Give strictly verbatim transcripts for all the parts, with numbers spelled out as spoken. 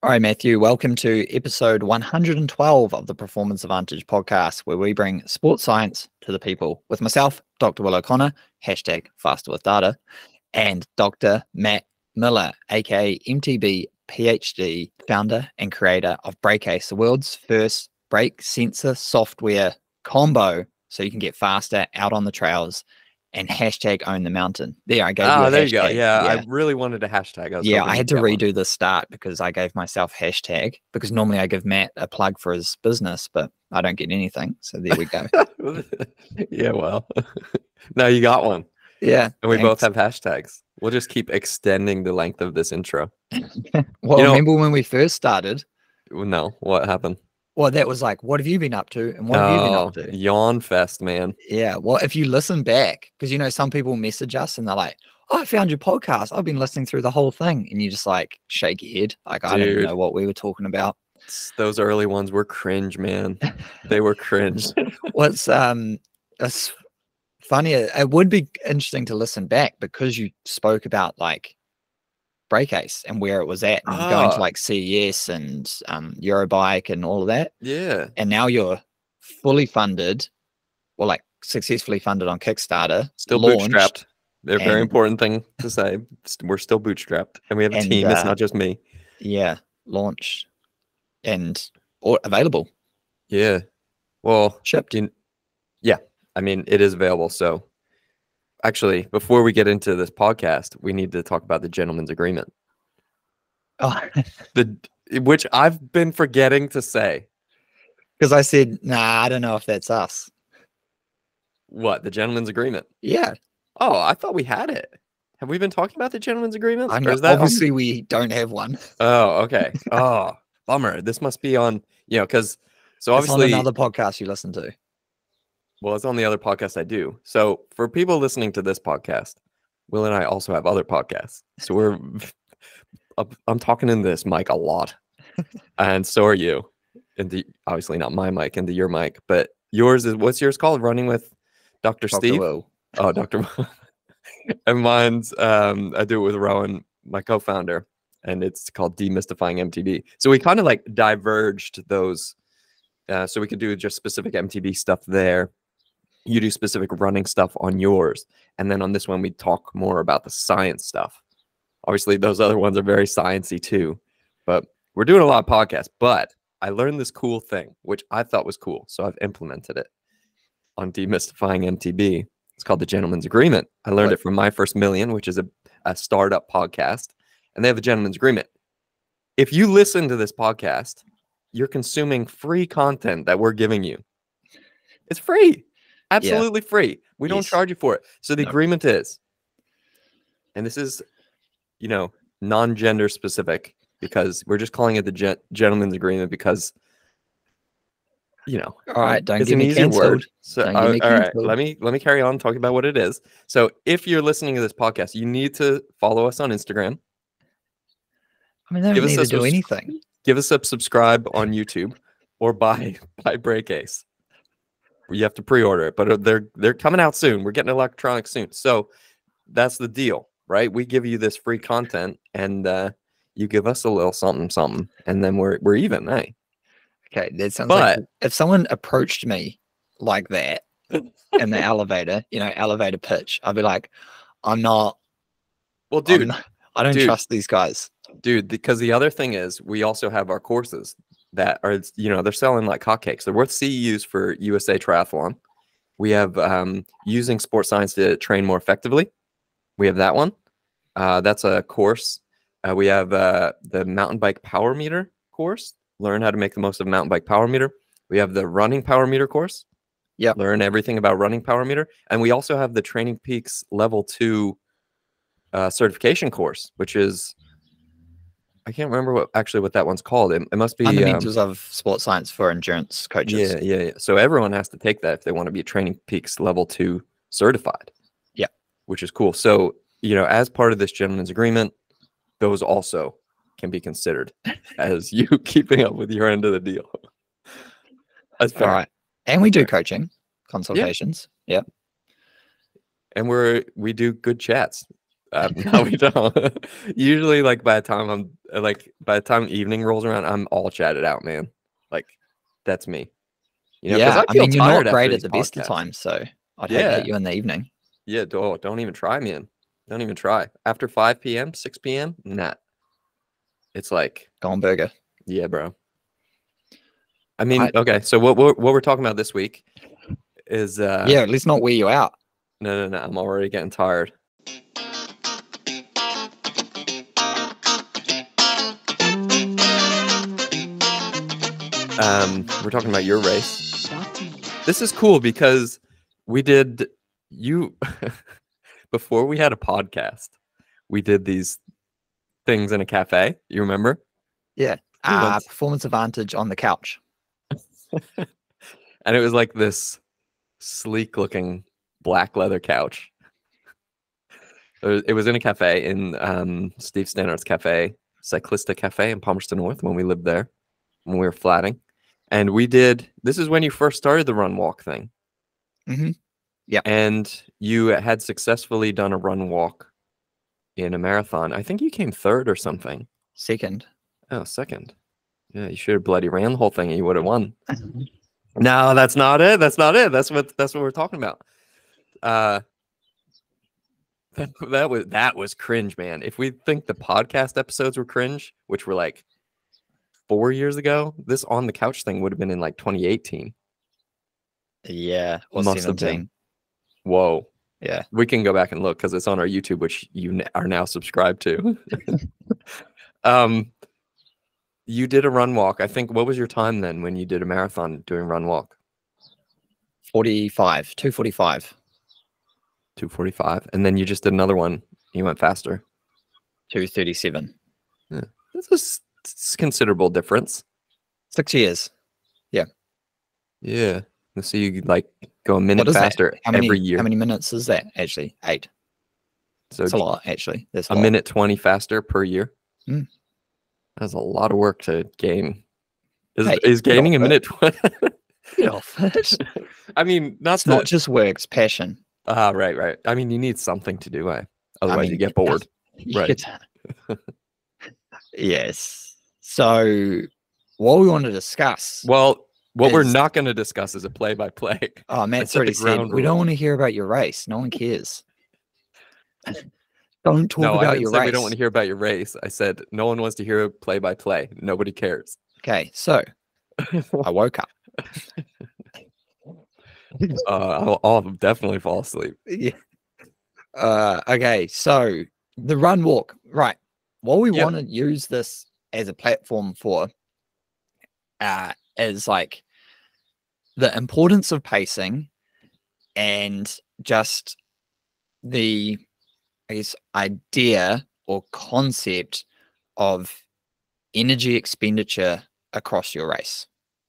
All right, Matthew, welcome to episode one hundred twelve of the Performance Advantage podcast, where we bring sports science to the people with myself, Doctor Will O'Connor, hashtag faster with data, and Doctor Matt Miller, aka M T B PhD, founder and creator of Breakace, the world's first brake sensor software combo, so you can get faster out on the trails, and hashtag own the mountain. There, I gave you Ah, a there you go. hashtag. Yeah, I Yeah. really wanted a hashtag. I was Yeah, hoping I had you'd to get one. redo the start because I gave myself hashtag because normally I give Matt a plug for his business, but I don't get anything. So there we go. Yeah, well, now you got one. Yeah. And we both thanks. have hashtags. We'll just keep extending the length of this intro. Well, You know- remember when we first started? No, what happened? Well, that was like, what have you been up to? And what have you been up Oh, to? yawn fest, man. Yeah. Well, if you listen back, because you know, some people message us and they're like, oh, I found your podcast. I've been listening through the whole thing. And you just like shake your head. Like, I didn't Dude. know what we were talking about. It's- Those early ones were cringe, man. They were cringe. What's um it's funny, it would be interesting to listen back because you spoke about like Breakace and where it was at and going to Ah. like C E S and um Eurobike and all of that. Yeah. And now you're fully funded, or like successfully funded on Kickstarter, Still launched, bootstrapped. They're a very and- important thing to say. St- We're still bootstrapped. And we have a And, team. It's uh, not just me. Yeah, launched and or available, Yeah. Well, shipped. you, yeah, I mean, it is available. So actually, before we get into this podcast, we need to talk about the gentleman's agreement, Oh, the which I've been forgetting to say. because I said, nah, I don't know if that's us. What, the gentleman's agreement? Yeah, Oh, I thought we had it. Have we been talking about the gentleman's agreement? I Or know. is that on- Obviously, we don't have one. Oh, okay. Oh, bummer. This must be on, you know, because so It's on obviously, another podcast you listen to. well, it's on the other podcast I do. So for people listening to this podcast, Will and I also have other podcasts. So we're, I'm- I'm talking in this mic a lot, and so are you. Into obviously not my mic, into your mic, but yours is, what's yours called? Running with Doctor Doctor Steve. Will. Oh, Doctor And mine's um, I do it with Rowan, my co-founder, and it's called Demystifying M T B. So we kind of like diverged those, uh, so we could do just specific M T B stuff there. You do specific running stuff on yours, and then on this one we talk more about the science stuff. Obviously, those other ones are very sciencey too, but we're doing a lot of podcasts. But I learned this cool thing, which I thought was cool, so I've implemented it on Demystifying M T B. It's called the Gentleman's Agreement. I learned What? it from My First Million, which is a, a startup podcast, and they have a Gentleman's Agreement. If you listen to this podcast, you're consuming free content that we're giving you. It's free, absolutely free. We don't Yes. charge you for it. So the No. agreement is, and this is, you know, non-gender specific because we're just calling it the gen- Gentleman's Agreement because, you know, All right, don't it's get an me easier word. cancelled. So, Don't get uh, me all right, cancelled. let me let me carry on talking about what it is. So, if you're listening to this podcast, you need to follow us on Instagram. I mean, they Give don't us need a to do subs- anything. Give us a subscribe on YouTube or buy buy Breakace. You have to pre-order it, but they're they're coming out soon. We're getting electronic soon. So that's the deal, right? We give you this free content, and uh, you give us a little something, something, and then we're we're even, hey. Okay, that sounds like But if someone approached me like that in the elevator, you know, elevator pitch, I'd be like, I'm not, well, I'm dude, not- I don't dude. trust these guys. dude, because the other thing is we also have our courses that are, you know, they're selling like hotcakes. They're worth C E Us for U S A Triathlon. We have um, using sports science to train more effectively. We have that one. Uh, that's a course. Uh, we have uh, the mountain bike power meter course. Learn how to make the most of mountain bike power meter. We have the running power meter course. Yep. Learn everything about running power meter. And we also have the Training Peaks level two uh, certification course, which is, I can't remember what actually what that one's called. It, it must be um, Fundamentals of sports science for endurance coaches. yeah, yeah, yeah. So everyone has to take that if they want to be Training Peaks level two certified. Yeah. Which is cool. So, you know, as part of this gentleman's agreement, those also can be considered as you keeping up with your end of the deal. That's fair. All right. And we do coaching consultations. Yeah. And we're we do good chats. Uh, no, we don't. Usually, like by the time I'm like by the time evening rolls around, I'm all chatted out, man. Like that's me. You know, because Yeah, I I feel mean, you're not tired after great at these the best of podcasts. times, so I'd hate to Yeah, hit you in the evening. yeah. Don't don't even try, man. Don't even try. After five p m, six p m, nah. It's like, Gone burger. yeah, bro. I mean, I, okay. So what what what we're talking about this week is uh yeah, let's not wear you out. no, no, no. I'm already getting tired. Um, we're talking about your race. This is cool because we did you before we had a podcast. We did these things in a cafe. You remember? Yeah. We Uh, went- performance advantage on the couch. and it was like this sleek looking black leather couch. It was, it was in a cafe in um, Steve Stannard's cafe, Cyclista Cafe in Palmerston North when we lived there, when we were flatting. And we did, this is when you first started the run walk thing. Mm-hmm. Yeah. And you had successfully done a run walk in a marathon. I think you came third or something. Second. Oh, second. Yeah, you should have bloody ran the whole thing and you would have won. No, that's not it. That's not it. That's what that's what we're talking about. Uh that, that was that was cringe, man. If we think the podcast episodes were cringe, which were like four years ago, this on the couch thing would have been in like twenty eighteen. Yeah. Or Must have been. seventeen. Whoa. Yeah. We can go back and look because it's on our YouTube, which you n- are now subscribed to. um, you did a run walk. I think. What was your time then when you did a marathon doing run walk? forty-five. two forty-five. two forty-five, and then you just did another one. You went faster. two thirty-seven. Yeah. This is it's considerable difference. Six years. Yeah. So you like go a What minute is that? faster How many, every year. How many minutes is that? Actually, eight. So That's a lot, actually. That's a lot. minute twenty faster per year. Mm. That's a lot of work to gain. Is Hey, is get gaining a off it. minute twenty? Get off it. I mean, not It's to, not just work, it's passion. Ah, right, right. I mean, you need something to do, eh? Otherwise, mean, you get bored. Right. It- yes. So, what we want to discuss. Well, what we're Is- not going to discuss is a play-by-play. Oh, Matt's set the already said ground we don't rules. want to hear about your race. No one cares. Don't talk No, I about didn't your say race. we don't want to hear about your race. I said no one wants to hear play-by-play. Nobody cares. Okay, so I woke up. Uh, I'll, I'll definitely fall asleep. Yeah. Uh, okay, so the run walk, right? What we Yep. want to use this as a platform for uh, is like the importance of pacing and just the, I guess, idea or concept of energy expenditure across your race.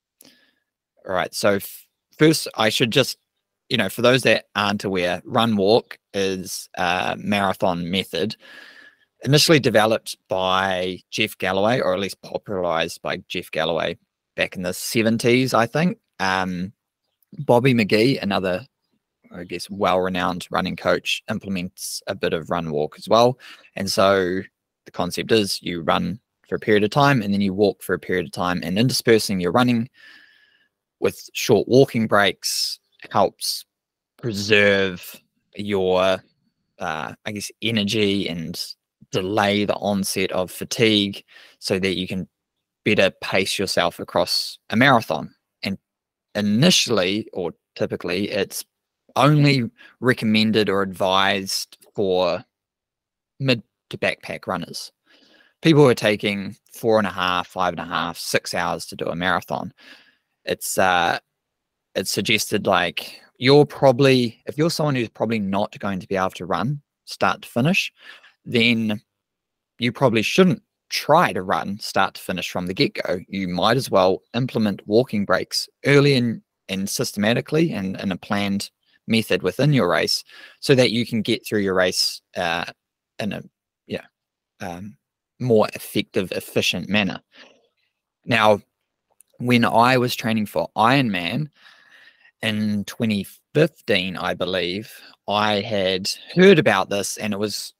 All right, so f- first I should just, you know, for those that aren't aware, run walk is a marathon method initially developed by Jeff Galloway, or at least popularized by Jeff Galloway back in the seventies, I think. Um, Bobby McGee, another, I guess, well-renowned running coach, implements a bit of run walk as well. And so the concept is you run for a period of time and then you walk for a period of time, and interspersing your running with short walking breaks helps preserve your, uh, I guess, energy and delay the onset of fatigue so that you can better pace yourself across a marathon. And initially, or typically, it's only recommended or advised for mid to backpack runners. People who are taking four and a half, five and a half, six hours to do a marathon. It's uh, it's suggested like you're probably, if you're someone who's probably not going to be able to run start to finish, then you probably shouldn't try to run start to finish from the get-go. You might as well implement walking breaks early and, and systematically and in a planned method within your race so that you can get through your race uh, in a yeah um, more effective, efficient manner. Now, when I was training for Ironman in twenty fifteen, I believe, I had heard about this, and it was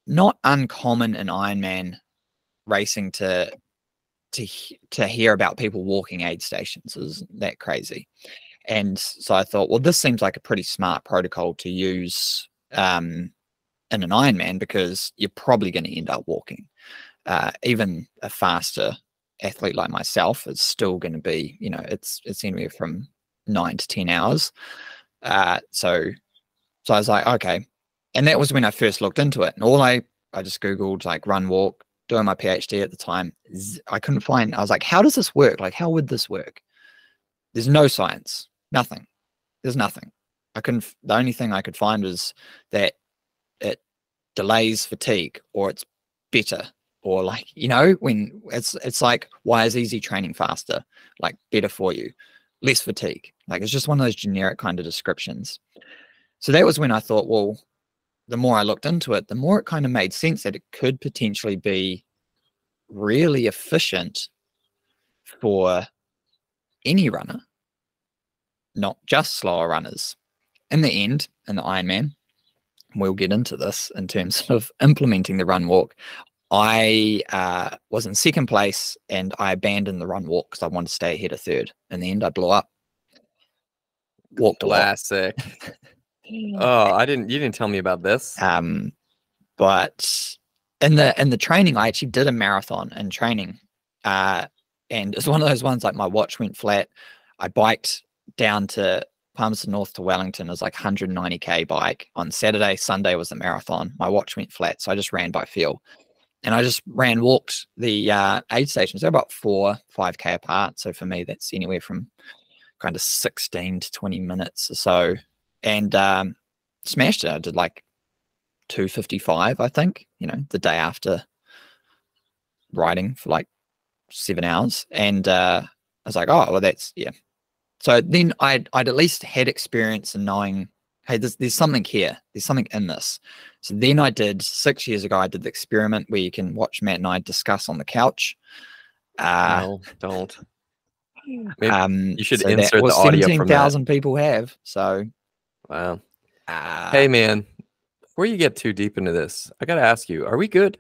not uncommon in Ironman racing to to to hear about people walking aid stations. Isn't that crazy? And so I thought, well, this seems like a pretty smart protocol to use um, in an Ironman, because you're probably going to end up walking. Uh, even a faster athlete like myself is still going to be, you know, it's it's anywhere from nine to ten hours. Uh, so so I was like, okay. And that was when I first looked into it. And all I I just Googled like run walk, doing my PhD at the time. I couldn't find, I was like, how does this work? Like, how would this work? There's no science, nothing. There's nothing. I couldn't, the only thing I could find was that it delays fatigue, or it's better, or like, you know, when it's, it's like, why is easy training faster? Like better for you, less fatigue. Like, it's just one of those generic kind of descriptions. So that was when I thought, well, the more I looked into it, the more it kind of made sense that it could potentially be really efficient for any runner, not just slower runners. In the end, in the Ironman, we'll get into this in terms of implementing the run walk. I uh, was in second place, and I abandoned the run walk because I wanted to stay ahead of third. In the end, I blew up. Walked a lot. Classic. Oh, I didn't. You didn't tell me about this. Um, but in the in the training, I actually did a marathon in training, uh, and it's one of those ones like my watch went flat. I biked down to Palmerston North to Wellington. It was like one hundred ninety K bike on Saturday. Sunday was the marathon. My watch went flat, so I just ran by feel, and I just ran walked the uh, aid stations. They're about four five K apart. So for me, that's anywhere from kind of sixteen to twenty minutes or so. And um, smashed it. I did like two fifty-five, I think, you know, the day after riding for like seven hours. And uh, I was like, oh, well, that's, yeah. So then I'd, I'd at least had experience in knowing, hey, there's, there's something here. There's something in this. So then I did, six years ago, I did the experiment where you can watch Matt and I discuss on the couch. Uh, no, don't. Maybe um, you should so insert that, well, the audio from seventeen thousand that. people have, so... Wow. Uh, Hey, man, before you get too deep into this, I got to ask you, are we good?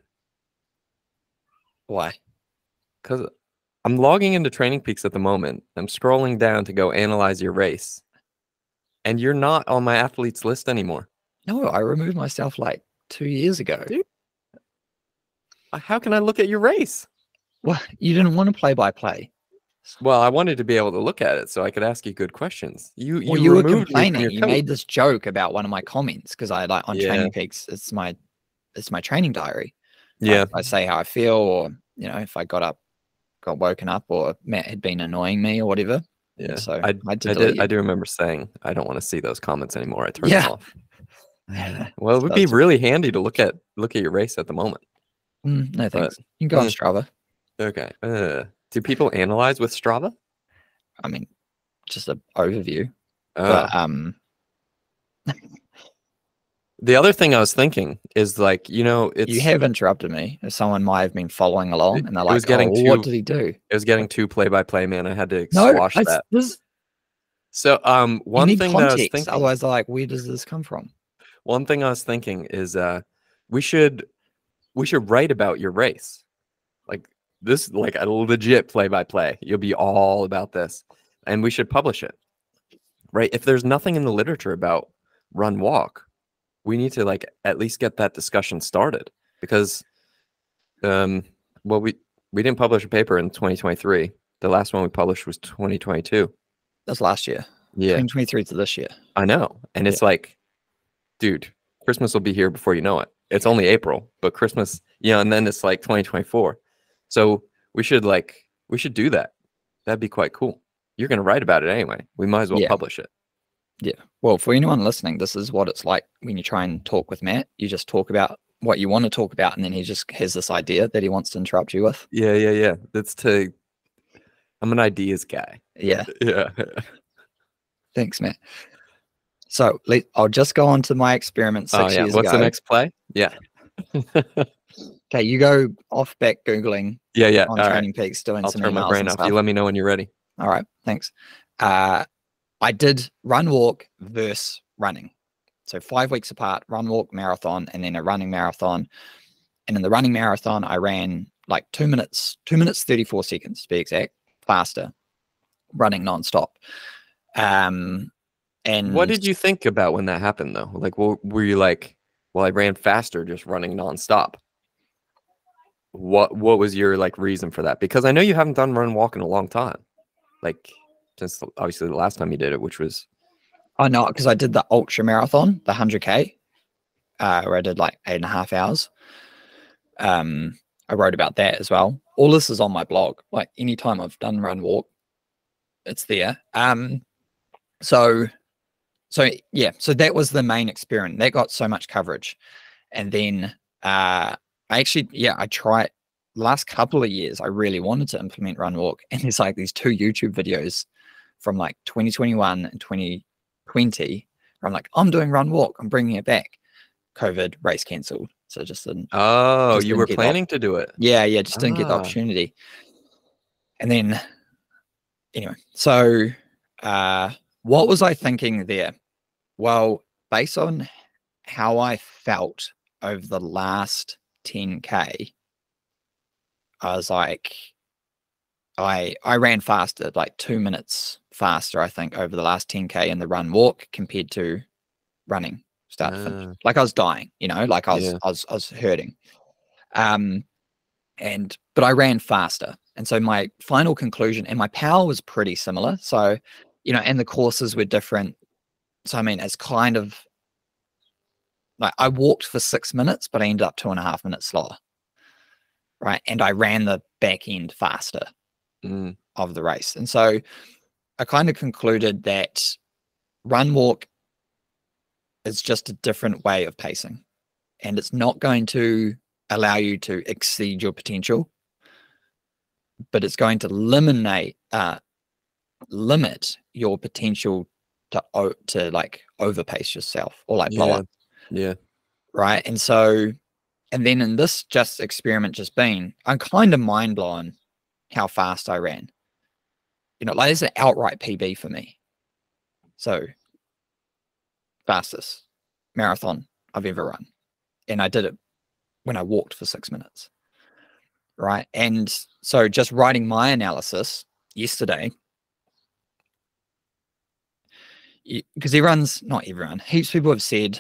Why? Because I'm logging into Training Peaks at the moment. I'm scrolling down to go analyze your race. And you're not on my athletes list anymore. No, I removed myself like two years ago. Dude, how can I look at your race? Well, you didn't want to play by play. Well, I wanted to be able to look at it so I could ask you good questions. You you, well, you were removed me from complaining. your You coach. made this joke about one of my comments because I like on Yeah. Training Peaks. It's my it's my training diary. Yeah. I, I say how I feel, or you know, if I got up, got woken up, or Matt had been annoying me or whatever. Yeah. So I, I, I did. did. I do remember saying I don't want to see those comments anymore. I turned Yeah. them off. Well, it would be really handy to look at look at your race at the moment. Mm, no thanks. But, you can go on mm. Strava. Okay. Uh, do people analyze with Strava? I mean, just an overview. Oh. But um, The other thing I was thinking is like, you know, it's you have interrupted me. Someone might have been following along, It- and they're it like, was getting "Oh, too- what did he do?" it was getting too play by play, man. I had to No, squash I, that. this, So, um, you one need thing that I was context. thinking, Otherwise, they're like, "Where does this come from?" one thing I was thinking is, uh, we should we should write about your race, like this, like a legit play by play. You'll be all about this, and we should publish it, right? If there's nothing in the literature about run walk, we need to like at least get that discussion started because, um, well, we we didn't publish a paper in twenty twenty-three. The last one we published was twenty twenty-two. That's last year. Yeah, twenty twenty-three to this year. I know, and it's like, dude, Christmas will be here before you know it. It's only April, but Christmas, you know, and then it's like twenty twenty-four. So we should like we should do that. That'd be quite cool. You're gonna write about it anyway. We might as well Yeah. publish it. Yeah. Well, for anyone listening, this is what it's like when you try and talk with Matt. You just talk about what you want to talk about, and then he just has this idea that he wants to interrupt you with. Yeah, yeah, yeah. That's to. I'm an ideas guy. Yeah. Yeah. Thanks, Matt. So let, I'll just go on to my experiment six Oh yeah. years What's ago. the next play? Yeah. Okay, you go off back Googling Yeah, yeah. on All right. Training Peaks, doing I'll some turn my emails brain and off. stuff. You let me know when you're ready. All right, thanks. Uh, I did run walk versus running. So five weeks apart, run, walk, marathon, and then a running marathon. And in the running marathon, I ran like two minutes, two minutes, thirty-four seconds to be exact, faster, running nonstop. Um, and What did you think about when that happened, though? Like, what were you like? Well, I ran faster just running nonstop. What What was your like reason for that? Because I know you haven't done run walk in a long time, like since obviously the last time you did it, which was. I know, because I did the ultra marathon, the one hundred K, uh, where I did like eight and a half hours. Um, I wrote about that as well. All this is on my blog. Like anytime I've done run walk, it's there. Um, so, so yeah, so that was the main experiment that got so much coverage. And then, uh, I actually, yeah, I tried last couple of years. I really wanted to implement run walk, and there's like these two YouTube videos from like twenty twenty-one and twenty twenty. Where I'm like, I'm doing run walk. I'm bringing it back. COVID, race cancelled. So just didn't. Oh, just you didn't were get planning the, to do it. Yeah, yeah, just didn't ah. get the opportunity. And then, anyway, so uh, what was I thinking there? Well, based on how I felt over the last ten K, I was like, I I ran faster, like two minutes faster, I think, over the last ten K in the run walk compared to running start to finish. Ah. Like I was dying, you know, like I was Yeah. I was I was hurting. Um and but I ran faster. And so my final conclusion, and my power was pretty similar. So, you know, and the courses were different. So I mean, it's kind of like I walked for six minutes, but I ended up two and a half minutes slower. Right. And I ran the back end faster. Mm. Of the race. And so I kind of concluded that run walk is just a different way of pacing, and it's not going to allow you to exceed your potential, but it's going to eliminate uh limit your potential to to like overpace yourself or like blow Yeah. up. Yeah. Right. And so, and then in this just experiment just been, I'm kind of mind blown how fast I ran. You know, like it's an outright P B for me. So fastest marathon I've ever run. And I did it when I walked for six minutes. Right. And so just writing my analysis yesterday, because everyone's, not everyone, heaps of people have said,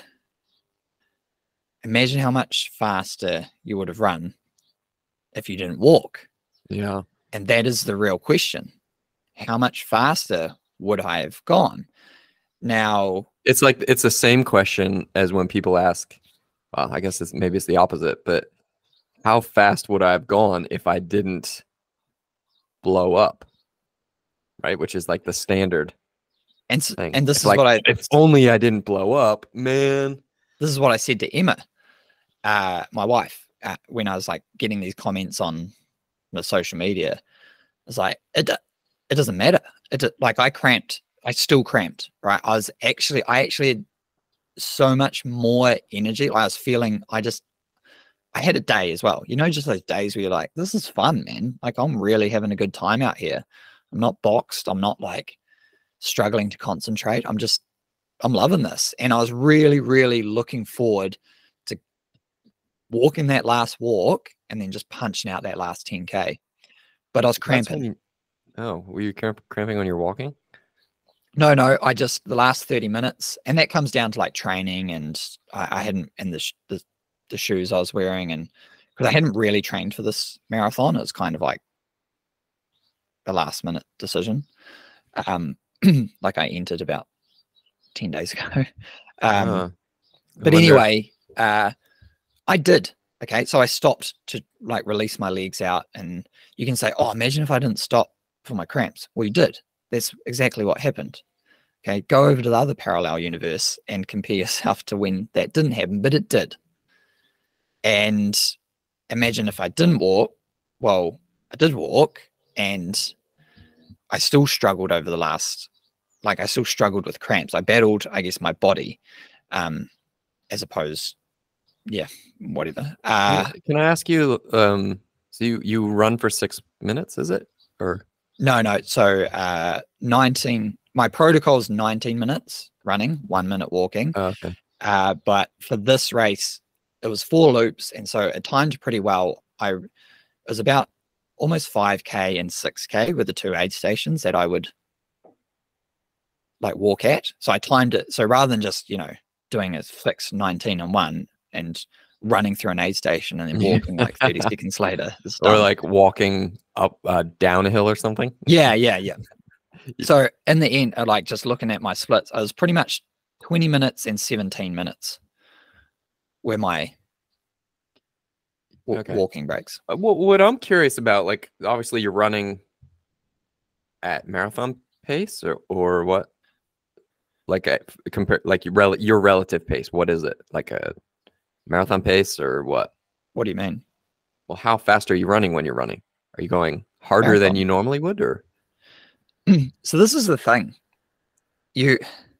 imagine how much faster you would have run if you didn't walk. Yeah. And that is the real question. How much faster would I have gone? Now, it's like it's the same question as when people ask, well, I guess it's maybe it's the opposite, but how fast would I have gone if I didn't blow up? Right, which is like the standard and thing. and this it's is like, what I if only I didn't blow up, man. This is what I said to Emma, uh, my wife, uh, when I was like getting these comments on the social media. I was like, it it doesn't matter. It like I cramped. I still cramped. Right. I was actually I actually had so much more energy. I was feeling. I just I had a day as well. You know, just those days where you're like, this is fun, man. Like I'm really having a good time out here. I'm not boxed. I'm not like struggling to concentrate. I'm just I'm loving this. And I was really, really looking forward to walking that last walk and then just punching out that last ten K. But I was cramping. You, oh, were you cramp, cramping on your walking? No, no. I just, the last thirty minutes, and that comes down to like training, and I, I hadn't, and the, the, the shoes I was wearing, and because I hadn't really trained for this marathon. It was kind of like a last minute decision. Um, like I entered about ten days ago. Um, uh, but wonder... anyway, uh, I did. Okay. So I stopped to like release my legs out, and you can say, oh, imagine if I didn't stop for my cramps. Well, you did. That's exactly what happened. Okay. Go over to the other parallel universe and compare yourself to when that didn't happen, but it did. And imagine if I didn't walk. Well, I did walk, and I still struggled over the last, like I still struggled with cramps. I battled, I guess, my body, um, as opposed, yeah, whatever. Uh, Can I ask you, um, so you, you run for six minutes, is it? Or no, no. So uh, nineteen, my protocol is nineteen minutes running, one minute walking. oh, okay. Uh, but for this race, it was four loops, and so it timed pretty well. I it was about almost five K and six K with the two aid stations that I would like walk at. So I timed it. So rather than just, you know, doing a fixed nineteen and one and running through an aid station and then walking like thirty seconds later. Or like walking up uh, down a hill or something. Yeah, yeah, yeah. So in the end, I like just looking at my splits, I was pretty much twenty minutes and seventeen minutes were my w- Okay. walking breaks. Uh, What, what I'm curious about, like, obviously you're running at marathon pace or, or what? Like a compare like your rel your relative pace. What is it? Like a marathon pace or what? What do you mean? Well, how fast are you running when you're running? Are you going harder Marathon. than you normally would, or? So this is the thing. You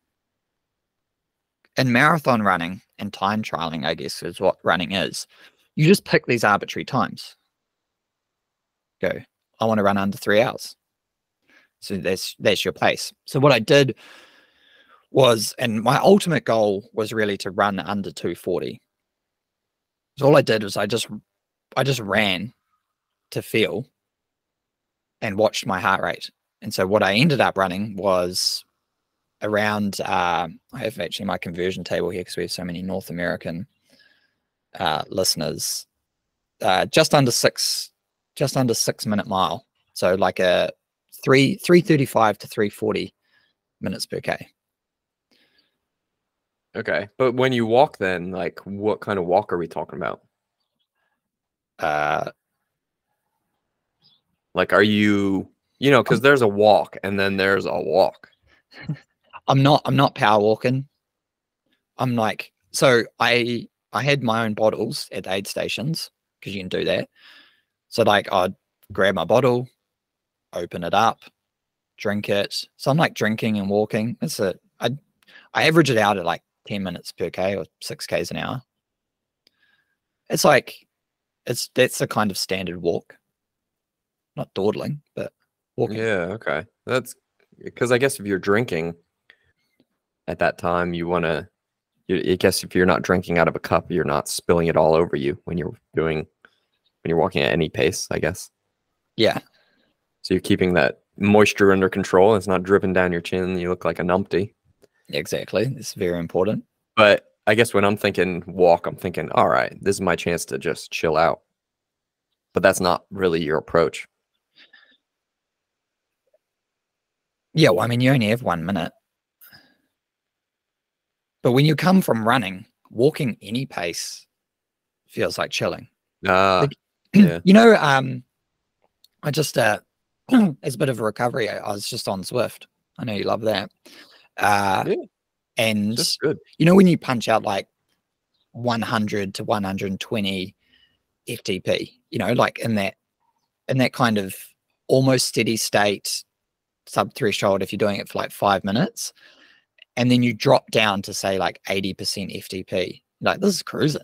in marathon running and time trialing, I guess, is what running is. You just pick these arbitrary times. Go, I want to run under three hours. So that's that's your pace. So what I did was, and my ultimate goal was really to run under two forty. So all I did was I just I just ran to feel and watched my heart rate. And so what I ended up running was around, uh, I have actually my conversion table here because we have so many North American uh, listeners, uh, just under six, just under six minute mile. So like a three, three thirty-five to three forty minutes per K. Okay. But when you walk then, like what kind of walk are we talking about? Uh, Like, are you, you know, because there's a walk and then there's a walk. I'm not, I'm not power walking. I'm like, so I, I had my own bottles at the aid stations because you can do that. So like I'd grab my bottle, open it up, drink it. So I'm like drinking and walking. It's a, I, I average it out at like ten minutes per K or six Ks an hour. It's like, it's, that's the kind of standard walk. Not dawdling, but walking. Yeah. Okay. That's because I guess if you're drinking at that time, you want to, I guess if you're not drinking out of a cup, you're not spilling it all over you when you're doing, when you're walking at any pace, I guess. Yeah. So you're keeping that moisture under control. It's not dripping down your chin. You look like a numpty. Exactly. It's very important. But I guess when I'm thinking walk, I'm thinking, all right, this is my chance to just chill out. But that's not really your approach. Yeah, well, I mean, you only have one minute. But when you come from running, walking any pace feels like chilling. Ah, Like, yeah. You know, um, I just, uh, as a bit of a recovery, I, I was just on Zwift. I know you love that. Uh, Yeah, and, that's good. you know, when you punch out like one hundred to one hundred twenty F T P, you know, like in that, in that kind of almost steady state sub threshold, if you're doing it for like five minutes, and then you drop down to say like eighty percent F T P, like this is cruising.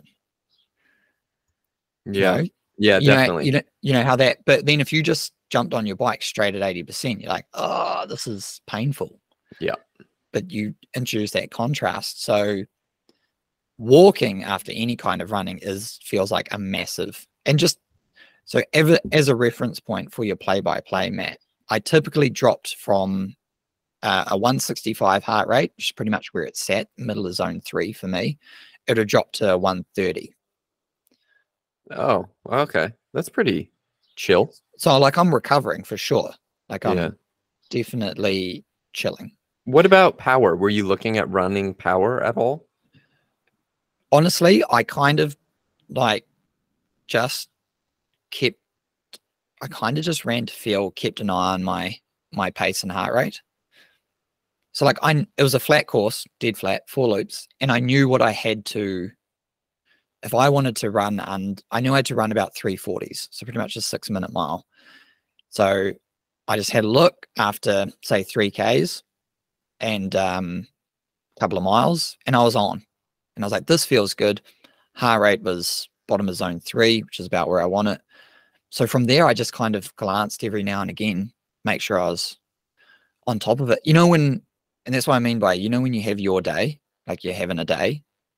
Yeah. You know? Yeah, you definitely. Know, you know, you know how that, but then if you just jumped on your bike straight at eighty percent, you're like, oh, this is painful. Yeah. But you introduce that contrast. So walking after any kind of running is, feels like a massive, and just, so ever as a reference point for your play-by-play, Matt, I typically dropped from uh, a one sixty-five heart rate, which is pretty much where it's sat, middle of zone three for me. It would drop to one thirty. Oh, okay. That's pretty chill. So like I'm recovering for sure. Like I'm Yeah. definitely chilling. What about power? Were you looking at running power at all? Honestly, I kind of like just kept, I kind of just ran to feel, kept an eye on my, my pace and heart rate. So like I, it was a flat course, dead flat, four loops. And I knew what I had to, if I wanted to run, and I knew I had to run about three forties. So pretty much a six minute mile. So I just had a look after say three Ks and um, a couple of miles, and I was on. And I was like, this feels good. Heart rate was bottom of zone three, which is about where I want it. So from there, I just kind of glanced every now and again, make sure I was on top of it. You know, when, and that's what I mean by, you know, when you have your day, like you're having a day,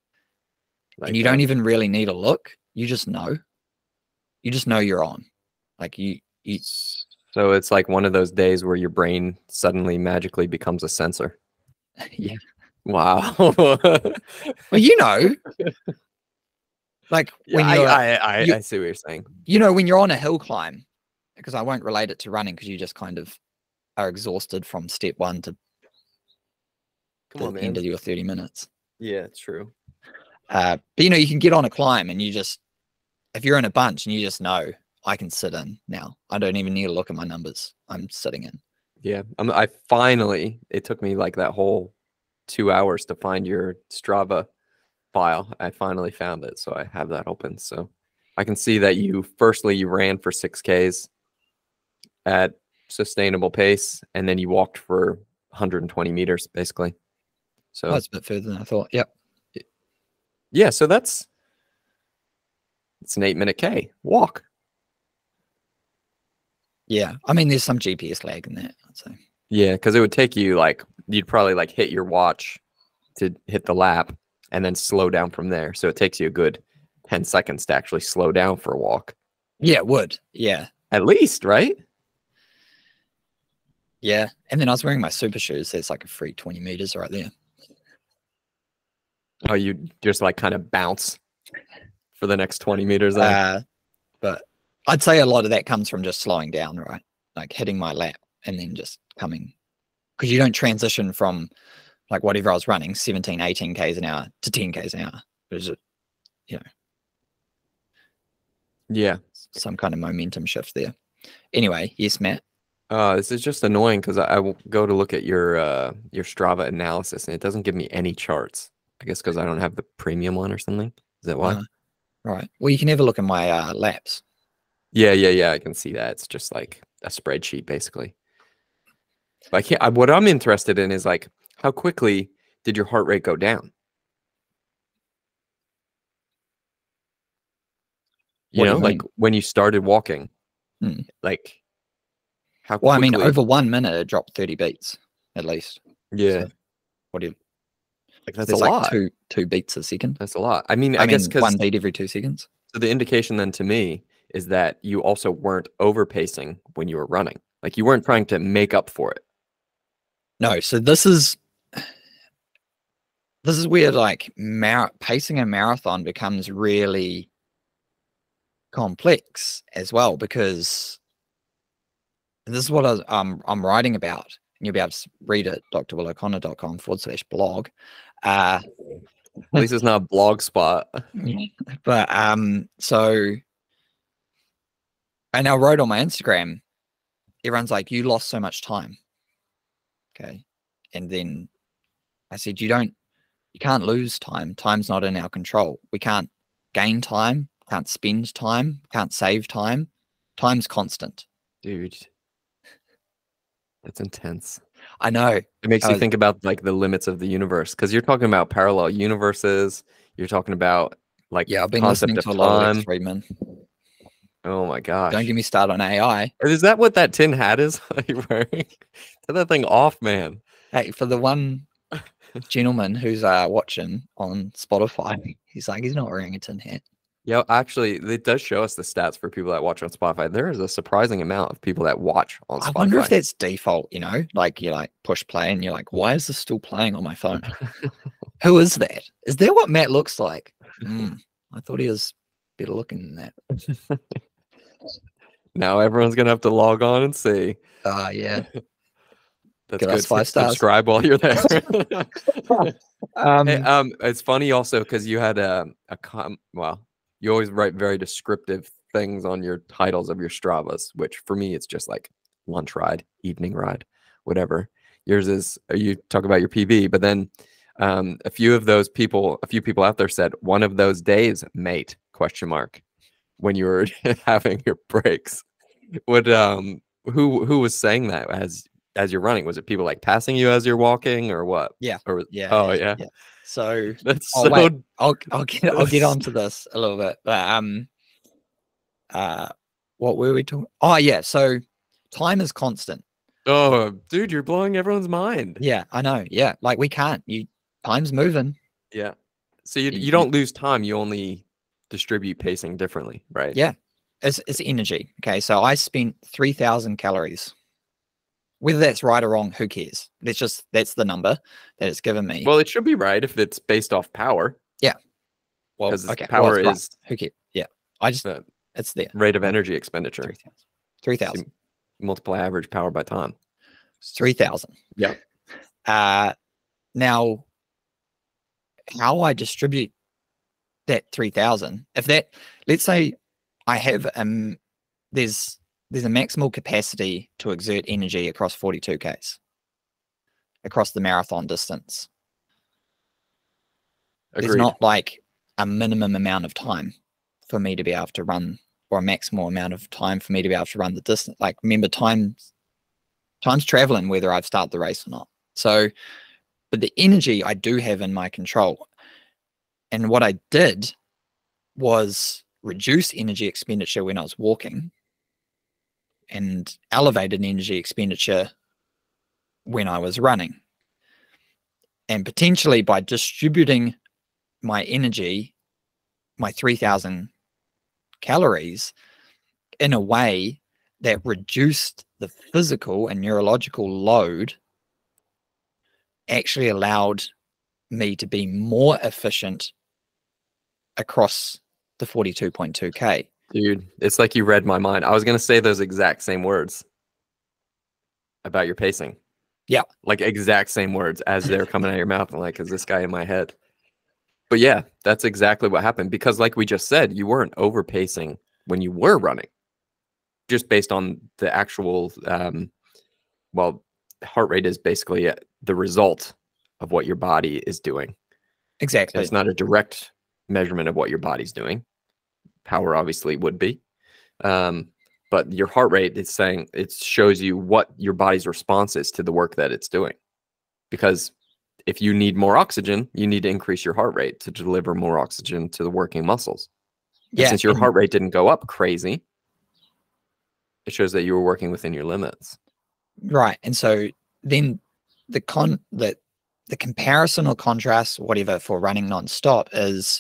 Like, and you don't uh, even really need a look. You just know. You just know you're on. Like you, you. So it's like one of those days where your brain suddenly magically becomes a sensor. Yeah. Wow. Well, you know, like Yeah, when I, you're, I, I, you, I see what you're saying. you know, when you're on a hill climb, because I won't relate it to running because you just kind of are exhausted from step one to Come the on, end man. of your thirty minutes. Yeah, true. Uh, but you know, you can get on a climb and you just, if you're in a bunch and you just know, I can sit in now. I don't even need to look at my numbers. I'm sitting in. Yeah, I'm, I finally, it took me like that whole two hours to find your Strava file. I finally found it, so I have that open. So I can see that you, firstly, you ran for six Ks at sustainable pace, and then you walked for one hundred twenty meters, basically. So Oh, it's a bit further than I thought. Yep. yeah, so that's it's an eight minute K walk. Yeah. I mean, there's some G P S lag in that, I'd say. Yeah, because it would take you like you'd probably like hit your watch to hit the lap and then slow down from there. So it takes you a good ten seconds to actually slow down for a walk. Yeah, it would. Yeah. At least, right? Yeah. And then I was wearing my super shoes. There's like a free twenty meters right there. Oh, you just like kind of bounce for the next twenty meters. Then. Uh, but I'd say a lot of that comes from just slowing down, right? Like hitting my lap and then just coming, because you don't transition from like whatever I was running, seventeen, eighteen Ks an hour to ten Ks an hour. There's a, you know, Yeah. some kind of momentum shift there. Anyway, yes, Matt. Uh, this is just annoying because I, I will go to look at your uh, your Strava analysis and it doesn't give me any charts. I guess because I don't have the premium one or something. Is that why? Uh, right. Well, you can have a look at my uh, laps. Yeah, yeah, yeah. I can see that. It's just like a spreadsheet, basically. But I can't. I, what I'm interested in is like, how quickly did your heart rate go down? You What do know, you like mean? when you started walking, Hmm. like how Well, I quickly? mean, over one minute, it dropped thirty beats at least. Yeah, So what do you? like that's There's a like lot. two two beats a second. That's a lot. I mean, I, I guess mean, because one beat every two seconds. so the indication then to me is that you also weren't overpacing when you were running. Like you weren't trying to make up for it. No, so this is this is where like mar- pacing a marathon becomes really complex as well, because this is what I was, um, I'm writing about, and you'll be able to read it, drwilloconnor.com forward slash blog. Uh, At least it's not a blog spot. but um, so I now wrote on my Instagram, everyone's like, you lost so much time. Okay. And then I said, you don't, you can't lose time. Time's not in our control. We can't gain time, can't spend time, can't save time. Time's constant. Dude, that's intense. I know. It makes I you was- think about like the limits of the universe because you're talking about parallel universes. You're talking about like Yeah, I've been concept listening of to a lot of time. Lex Friedman. Oh my gosh! Don't get me started on A I. Is that what that tin hat is you're wearing? Turn that thing off, man. Hey, for the one gentleman who's uh watching on Spotify, he's like, he's not wearing a tin hat. Yeah, actually, it does show us the stats for people that watch on Spotify. There is a surprising amount of people that watch on Spotify. I wonder if that's default, you know, like you like push play and you're like, why is this still playing on my phone? Who is that? Is that what Matt looks like? Mm, I thought he was better looking than that. Now everyone's gonna have to log on and see. Uh yeah. That's Give good. us five stars. Subscribe while you're there. Um, Hey, um, it's funny also because you had a a com. Well, you always write very descriptive things on your titles of your Stravas, which for me it's just like lunch ride, evening ride, whatever. Yours is you talk about your P B, but then um, a few of those people, a few people out there said one of those days, mate? Question mark. When you were having your breaks, would um who who was saying that as as you're running? Was it people like passing you as you're walking, or what? Yeah. Or yeah. oh yeah, yeah. So that's oh, so. wait, I'll I'll get I'll get onto this a little bit. But um uh what were we talking? Oh yeah, so time is constant. Oh, dude, you're blowing everyone's mind. Yeah, I know. Yeah. Like we can't. You time's moving. Yeah. So you, You- you don't lose time. You only distribute pacing differently, right? Yeah. It's, it's energy. Okay. So I spent three thousand calories. Whether that's right or wrong, who cares? That's just, that's the number that it's given me. Well, it should be right if it's based off power. Yeah. Well, 'Cause okay. power well, it's right. is Who cares? Yeah. I just, the it's there. rate of energy expenditure. three thousand. three thousand. So you multiply average power by time. three thousand. Yeah. Uh, now, how I distribute that three thousand, if that, let's say I have, um, there's, there's a maximal capacity to exert energy across forty-two Ks, across the marathon distance. Agreed. There's not like a minimum amount of time for me to be able to run, or a maximal amount of time for me to be able to run the distance. Like, remember, time, time's traveling whether I've started the race or not. So, but the energy I do have in my control. And what I did was reduce energy expenditure when I was walking and elevated energy expenditure when I was running. And potentially by distributing my energy, my three thousand calories, in a way that reduced the physical and neurological load, actually allowed me to be more efficient across the forty-two point two K. Dude, it's like you read my mind. I was going to say those exact same words about your pacing. Yeah. Like exact same words as they're coming out of your mouth. I'm like, is this guy in my head? But yeah, that's exactly what happened. Because like we just said, you weren't overpacing when you were running, just based on the actual, um, well, heart rate is basically the result of what your body is doing. Exactly. It's not a direct measurement of what your body's doing. Power obviously would be. Um, but your heart rate is saying, it shows you what your body's response is to the work that it's doing. Because if you need more oxygen, you need to increase your heart rate to deliver more oxygen to the working muscles. And Yeah, since your and- heart rate didn't go up crazy, it shows that you were working within your limits. Right. And so then the con the the comparison or contrast, whatever, for running non-stop is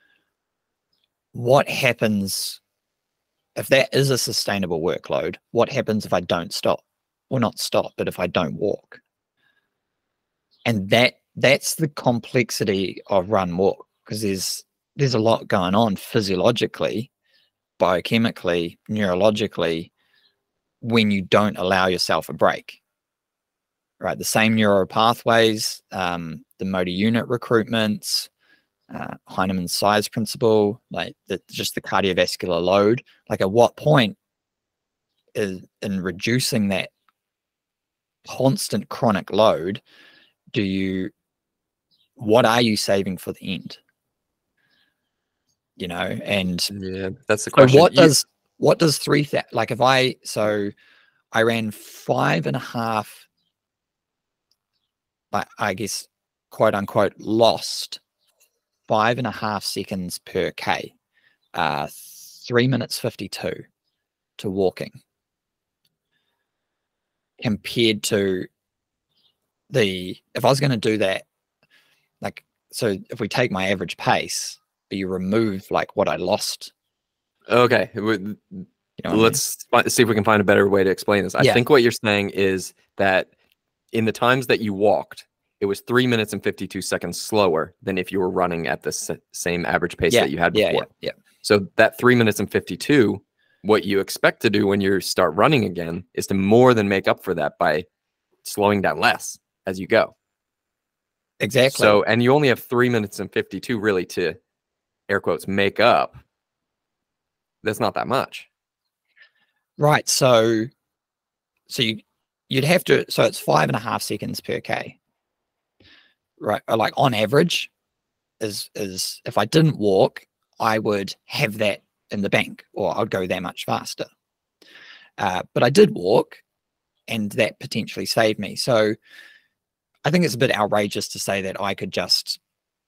what happens if that is a sustainable workload. What happens if I don't stop? Well, not stop, but if I don't walk. And that that's the complexity of run walk, because there's there's a lot going on physiologically, biochemically, neurologically, when you don't allow yourself a break. Right, the same neural pathways, um, the motor unit recruitments, uh, Heinemann's size principle, like the, just the cardiovascular load. Like, at what point is in reducing that constant chronic load do you? What are you saving for the end? You know, and Yeah, that's the so question. what You- does what does three th- like if I so I ran five and a half. I, I guess, quote unquote, lost five and a half seconds per K, uh, three minutes fifty-two to walking, compared to the, if I was going to do that, like, so if we take my average pace, but you remove like what I lost. Okay. we- You know what I mean? Let's fi- see if we can find a better way to explain this. I Yeah. think what you're saying is that in the times that you walked, it was three minutes and fifty-two seconds slower than if you were running at the s- same average pace Yeah, that you had yeah, before. yeah, yeah. So that three minutes and fifty-two, what you expect to do when you start running again is to more than make up for that by slowing down less as you go. Exactly. So, and you only have three minutes and fifty-two really to, air quotes, make up. That's not that much. Right. So, so you, you'd have to, so it's five and a half seconds per K. Right. Or like on average is, is if I didn't walk, I would have that in the bank, or I'd go that much faster. Uh, but I did walk, and that potentially saved me. So I think it's a bit outrageous to say that I could just,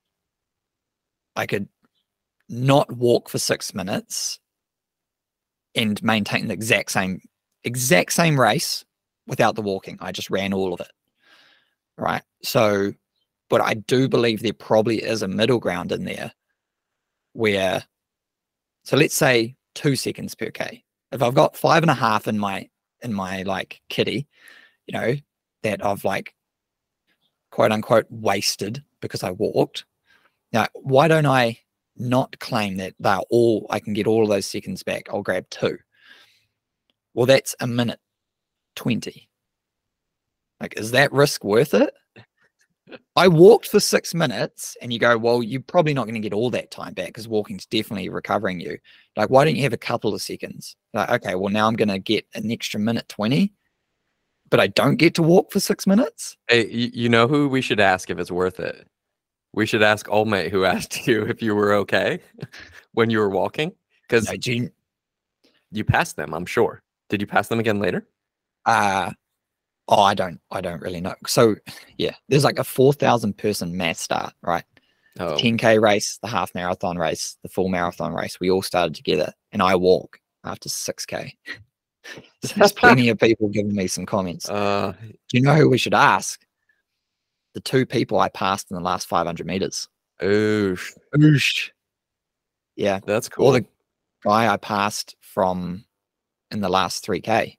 I could not walk for six minutes and maintain the exact same exact same race without the walking. I just ran all of it. Right. So but I do believe there probably is a middle ground in there where, so let's say two seconds per K. If I've got five and a half in my, in my like kitty, you know, that I've like quote unquote wasted because I walked. Now, why don't I not claim that they're all, I can get all of those seconds back? I'll grab two. Well, that's a minute twenty. Like, is that risk worth it? I walked for six minutes and you go, well, you're probably not going to get all that time back because walking's definitely recovering you. Like, why don't you have a couple of seconds? Like, okay, well, now I'm going to get an extra minute twenty, but I don't get to walk for six minutes. Hey, you, you know who we should ask if it's worth it? We should ask Old Mate who asked you if you were okay when you were walking. Because no, you, you passed them, I'm sure. Did you pass them again later? Uh, oh, I don't, I don't really know. So yeah, there's like a four thousand person mass start, right? Oh. ten K race, the half marathon race, the full marathon race. We all started together and I walk after six K. So there's plenty of people giving me some comments. Uh, Do you know who we should ask? The two people I passed in the last five hundred meters. Oosh. Oosh. Yeah. That's cool. Or the guy I passed from in the last three K.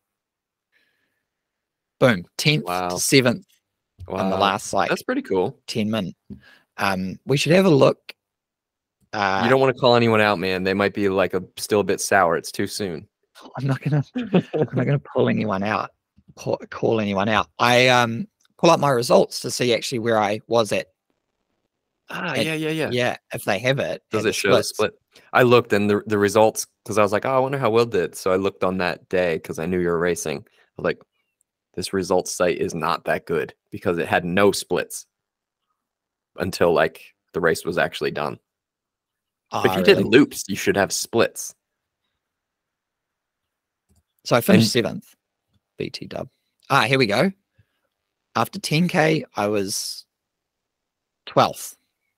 Boom. tenth Wow. to seventh Wow. in the last like That's pretty cool. ten min. Um, we should have a look. Uh, You don't want to call anyone out, man. They might be like a still a bit sour. It's too soon. I'm not gonna I'm not gonna pull anyone out. Call, call anyone out. I um pull up my results to see actually where I was at. Ah, at yeah, yeah, yeah. Yeah, if they have it. Does have it show the splits. split? I looked and the the results because I was like, oh, I wonder how Will did. So I looked on that day because I knew you were racing. I was like, this results site is not that good because it had no splits until like the race was actually done. Oh, If you really? did loops, you should have splits. So I finished And- seventh. B T dub. Ah, here we go. After ten K, I was twelfth.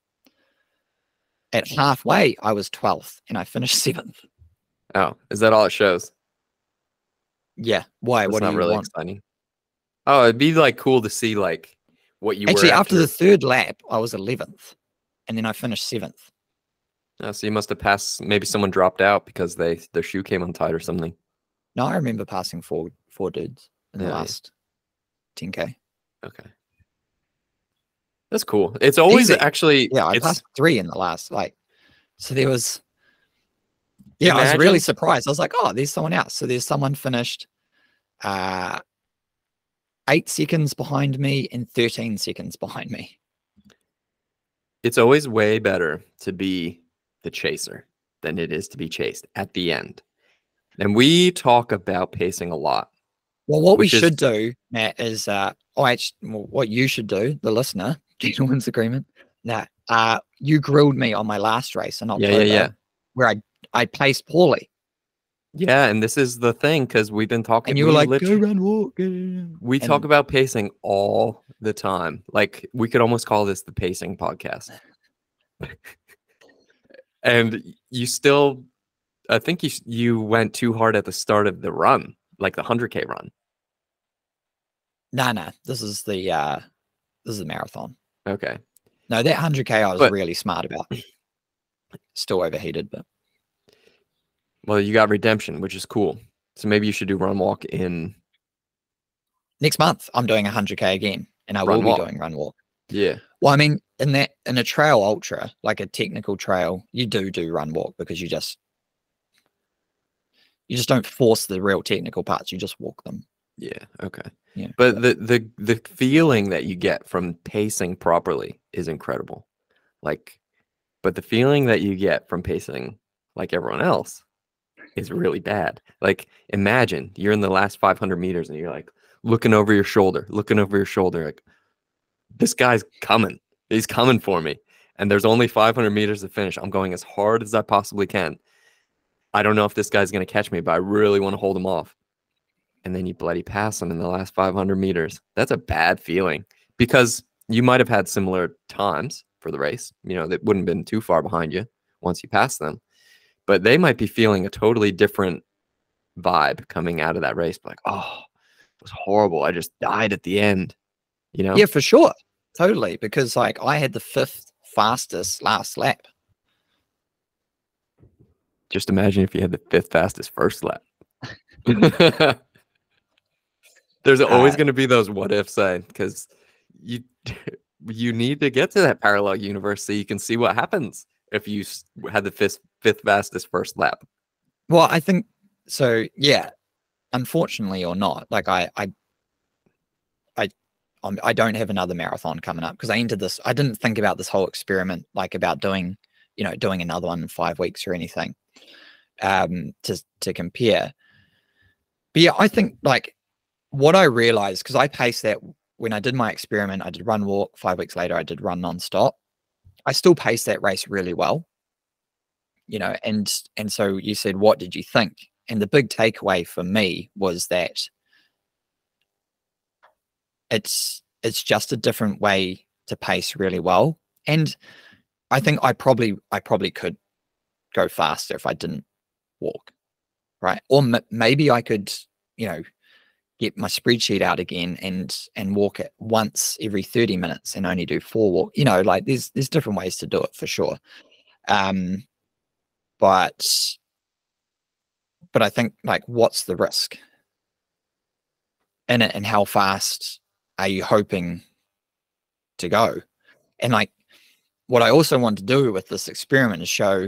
At halfway, I was twelfth, and I finished seventh. Oh, is that all it shows? Yeah. Why? That's what do not you really want? exciting. Oh, it'd be like cool to see like what you Actually, were after the third lap, I was eleventh, and then I finished seventh. Oh, so you must have passed. Maybe someone dropped out because they their shoe came untied or something. No, I remember passing four four dudes in the Yeah, yeah. last ten K. Okay, that's cool. It's always Easy. actually Yeah, I it's, passed three in the last, like, so there was, yeah, I was really Imagine- surprised. I was like, oh, there's someone else. So there's someone finished uh, eight seconds behind me and thirteen seconds behind me. It's always way better to be the chaser than it is to be chased at the end. And we talk about pacing a lot. Well, what Which we is- should do, Matt, is uh, oh, actually, well, what you should do, the listener, gentleman's agreement. Nah, uh, you grilled me on my last race in Yeah, October, yeah, yeah. where I I placed poorly, Yeah, and this is the thing because we've been talking. and you were we like, "Go literally- run, walk." go run." we talk and- about pacing all the time. Like we could almost call this the pacing podcast. And you still, I think you you went too hard at the start of the run, like the one hundred K run. No, no, this is the uh, this is the marathon. Okay. No, that one hundred K I was But- really smart about. Still overheated, but Well, you got redemption, which is cool. So maybe you should do run walk in. next month I'm doing one hundred K again, and I Run will walk. be doing run walk. Yeah. Well, I mean, in that in a trail ultra, like a technical trail, you do do run walk because you just you just don't force the real technical parts. You just walk them. Yeah. Okay. Yeah, But the the the feeling that you get from pacing properly is incredible. Like, but the feeling that you get from pacing like everyone else is really bad. Like, imagine you're in the last five hundred meters and you're like looking over your shoulder, looking over your shoulder, like this guy's coming. He's coming for me. And there's only five hundred meters to finish. I'm going as hard as I possibly can. I don't know if this guy's going to catch me, but I really want to hold him off. And then you bloody pass him in the last five hundred meters. That's a bad feeling because you might have had similar times for the race. You know, that wouldn't have been too far behind you once you pass them. But they might be feeling a totally different vibe coming out of that race. Like, oh, it was horrible. I just died at the end. You know? yeah, for sure. totally, because like I had the fifth fastest last lap. Just imagine if you had the fifth fastest first lap. There's always Uh, going to be those what ifs, because you you need to get to that parallel universe so you can see what happens if you s- had the fifth fifth fastest first lap. well, I think so. Yeah, unfortunately or not, like I, I, I, I'm, I don't have another marathon coming up because I entered this. I didn't think about this whole experiment, like about doing, you know, doing another one in five weeks or anything, um, to to compare. But yeah, I think like what I realized, because I paced that when I did my experiment, I did run walk. Five weeks later, I did run nonstop. I still paced that race really well, you know. And and so you said, what did you think? And the big takeaway for me was that it's it's just a different way to pace really well. And I think I probably I probably could go faster if I didn't walk, right? Or m- maybe I could, you know, get my spreadsheet out again and and walk it once every thirty minutes and only do four walk. You know, like there's there's different ways to do it for sure. Um, but but I think like what's the risk in it and how fast are you hoping to go? And like what I also want to do with this experiment is show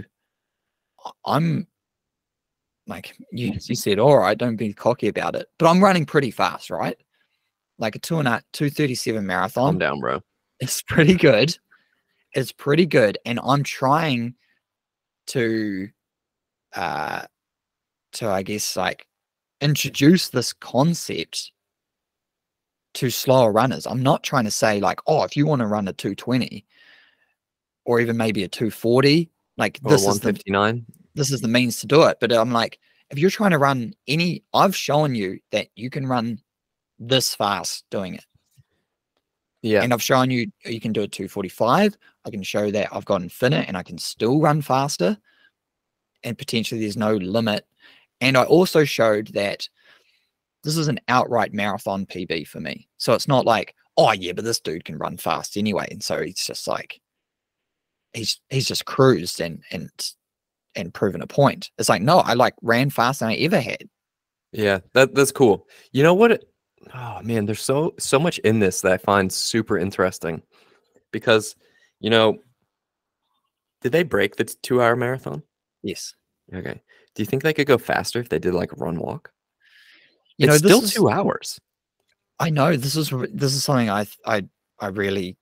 I'm like you you said, all right, don't be cocky about it. But I'm running pretty fast, right? Like a two and a two thirty seven Calm marathon. down, bro. It's pretty good. It's pretty good. And I'm trying to uh to I guess like introduce this concept to slower runners. I'm not trying to say like, oh, if you want to run a two twenty or even maybe a two forty, like Or this is the one fifty-nine. this is the means to do it. But I'm like, if you're trying to run any, I've shown you that you can run this fast doing it. Yeah. And I've shown you you can do a two forty-five. I can show that I've got Infinite and I can still run faster. And potentially there's no limit. And I also showed that this is an outright marathon P B for me. So it's not like, oh yeah, but this dude can run fast anyway. And so it's just like he's he's just cruised and and and proven a point. It's like, no, I like ran faster than I ever had. Yeah, that that's cool. You know what? it- Oh man, there's so so much in this that I find super interesting because, you know, did they break the t- two hour marathon? Yes. Okay. Do you think they could go faster if they did like a run walk? You It's know, this still is two hours. I know this is this is something I I I really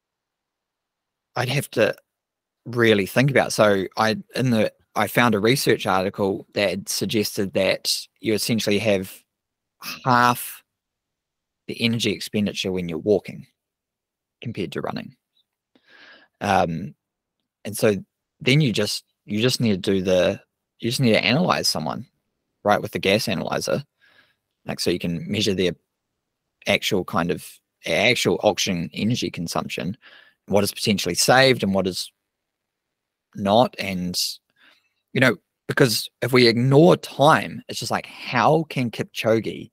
I'd have to really think about. So I in the I found a research article that suggested that you essentially have half the energy expenditure when you're walking compared to running. Um, and so then you just you just need to do the you just need to analyze someone, right, with the gas analyzer, like so you can measure their actual kind of actual oxygen energy consumption, what is potentially saved and what is not. And you know, because if we ignore time, it's just like how can Kipchoge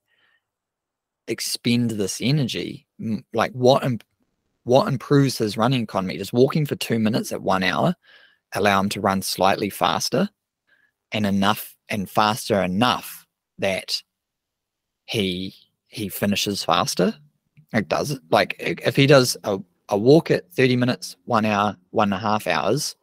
expend this energy? M- Like what im- what improves his running economy? Just walking for two minutes at one hour allow him to run slightly faster and enough and faster enough that he he finishes faster. Like does it like i- if he does a, a walk at thirty minutes, one hour, one and a half hours,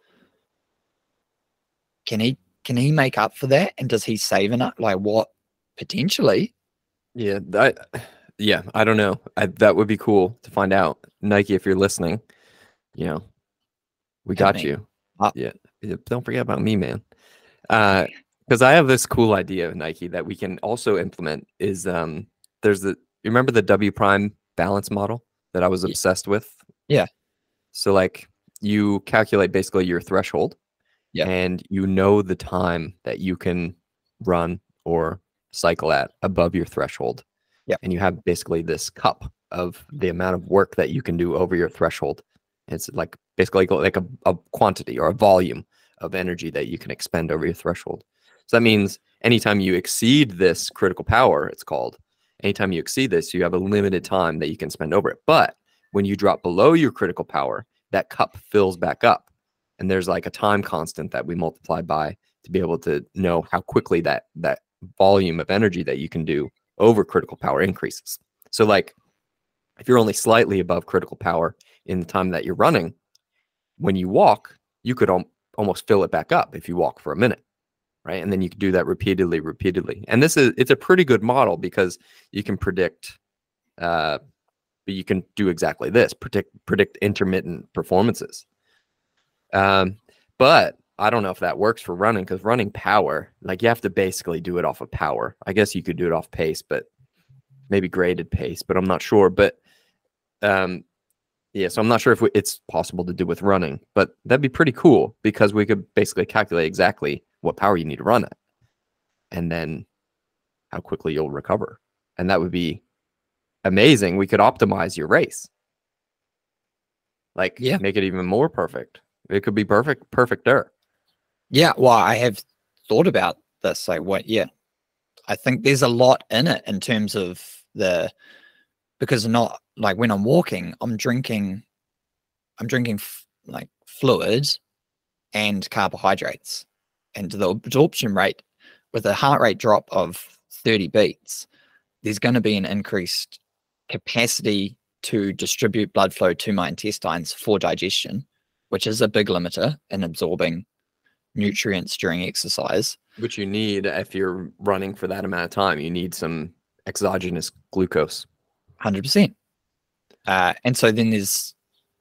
can he can he make up for that? And does he save enough? Like what potentially? Yeah, I yeah, I don't know. I, that would be cool to find out. Nike, if you're listening, you know, we Hit got me you. up. Yeah, yeah, don't forget about me, man. Uh, because I have this cool idea, Nike, that we can also implement is um there's the you remember the W prime balance model that I was Ye- obsessed with? Yeah, So like you calculate basically your threshold yeah, and you know the time that you can run or cycle at above your threshold. yeah, And you have basically this cup of the amount of work that you can do over your threshold. It's like basically like a, a quantity or a volume of energy that you can expend over your threshold. So that means anytime you exceed this critical power, it's called, anytime you exceed this, you have a limited time that you can spend over it. But when you drop below your critical power, that cup fills back up. And there's like a time constant that we multiply by to be able to know how quickly that that volume of energy that you can do over critical power increases. So like if you're only slightly above critical power in the time that you're running, when you walk, you could al- almost fill it back up if you walk for a minute, right? And then you can do that repeatedly, repeatedly. And this is, it's a pretty good model because you can predict, uh, but you can do exactly this, predict, predict intermittent performances. Um, but I don't know if that works for running, because running power, like you have to basically do it off of power. I guess you could do it off pace, but maybe graded pace, but I'm not sure. But um, yeah, so I'm not sure if we, it's possible to do with running, but that'd be pretty cool because we could basically calculate exactly what power you need to run at and then how quickly you'll recover. And that would be amazing. We could optimize your race. Like, Yeah. make it even more perfect. It could be perfect, perfect there. Yeah, well, I have thought about this. Like, what? Yeah, I think there's a lot in it in terms of the, because not like when I'm walking, I'm drinking, I'm drinking f- like fluids and carbohydrates, and the absorption rate with a heart rate drop of thirty beats, there's going to be an increased capacity to distribute blood flow to my intestines for digestion, which is a big limiter in absorbing nutrients during exercise. Which you need if you're running for that amount of time. You need some exogenous glucose. one hundred percent. Uh, and so then there's,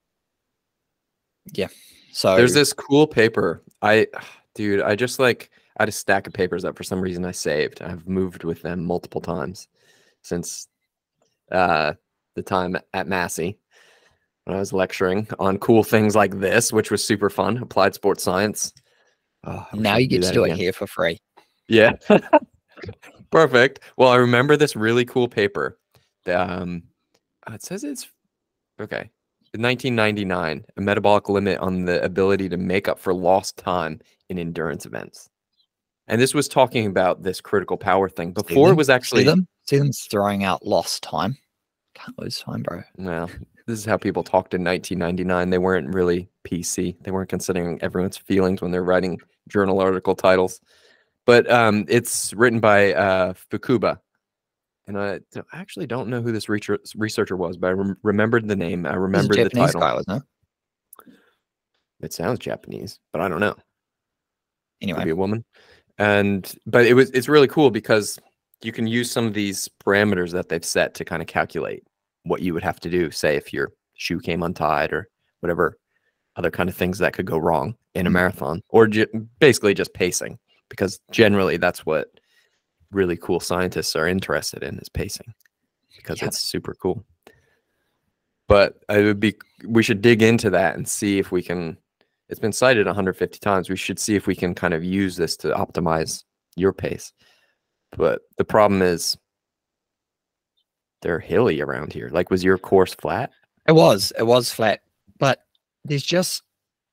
yeah. So there's this cool paper. I, dude, I just like, I had a stack of papers that for some reason I saved. I've moved with them multiple times since uh, the time at Massey when I was lecturing on cool things like this, which was super fun. Applied sports science. Oh, now you get to do again. it here for free. Yeah. Perfect. Well, I remember this really cool paper. Um, it says it's okay. In nineteen ninety-nine, a metabolic limit on the ability to make up for lost time in endurance events. And this was talking about this critical power thing before it was actually. See them? See them throwing out lost time. Can't lose time, bro. Well, this is how people talked in nineteen ninety-nine. They weren't really P C. They weren't considering everyone's feelings when they're writing journal article titles. But um, it's written by uh, Fukuba. And I actually don't know who this researcher was, but I rem- remembered the name. I remembered the Japanese title. Guy, wasn't it? It sounds Japanese, but I don't know. Anyway, could be a woman. And but it was it's really cool because you can use some of these parameters that they've set to kind of calculate what you would have to do. Say if your shoe came untied or whatever other kind of things that could go wrong in a Mm. marathon, or ju- basically just pacing, because generally that's what really cool scientists are interested in, is pacing, because Yeah. it's super cool. But it would be, we should dig into that and see if we can, it's been cited one hundred fifty times. We should see if we can kind of use this to optimize your pace. But the problem is they're hilly around here. Like, was your course flat? It was. It was flat. But there's just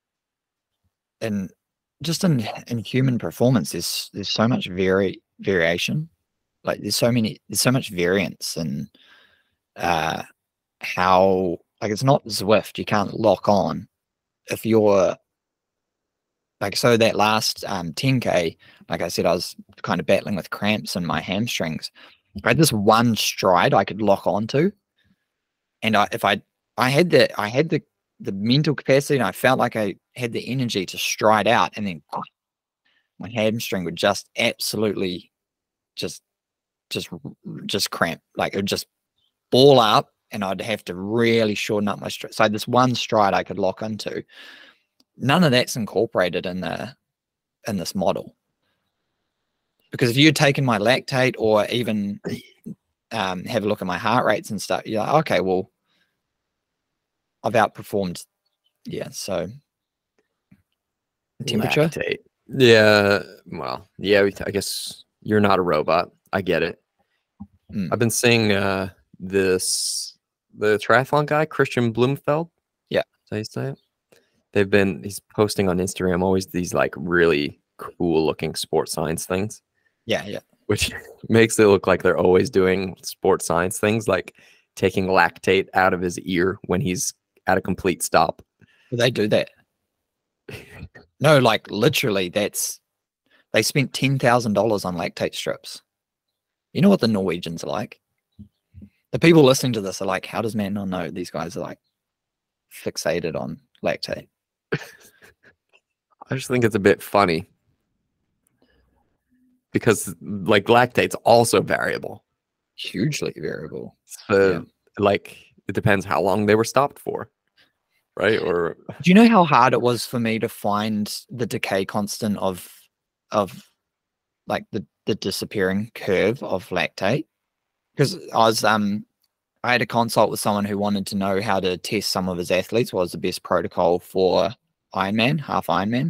in just in in human performance, there's there's so much vari variation. Like there's so many there's so much variance in uh how, like, it's not Zwift. You can't lock on if you're like, so that last um ten K, like I said, I was kind of battling with cramps in my hamstrings. I had this one stride I could lock onto, and I if I I had the I had the the mental capacity, and I felt like I had the energy to stride out, and then my hamstring would just absolutely just just just cramp, like it would just ball up, and I'd have to really shorten up my stride. So I had this one stride I could lock into. None of that's incorporated in the in this model, because if you'd taken my lactate or even um, have a look at my heart rates and stuff, you're like, okay, well, I've outperformed. Yeah, so temperature. Lactate. Yeah, well, yeah, we- I guess you're not a robot. I get it. Mm. I've been seeing uh, this, the triathlon guy, Christian Blumenfeld. Yeah. Is that how you say it? They've been, he's posting on Instagram always these like really cool looking sports science things, Yeah, yeah. which makes it look like they're always doing sports science things. Like taking lactate out of his ear when he's at a complete stop. They do that. No, like literally, that's they spent ten thousand dollars on lactate strips. You know what the Norwegians are like? The people listening to this are like, how does man not know these guys are like fixated on lactate? I just think it's a bit funny because like lactate's also variable. Hugely variable. So Yeah. like it depends how long they were stopped for, right? Or Do you know how hard it was for me to find the decay constant of of like the the disappearing curve of lactate? Because I was um I had a consult with someone who wanted to know how to test some of his athletes, what was the best protocol for Ironman, half Ironman.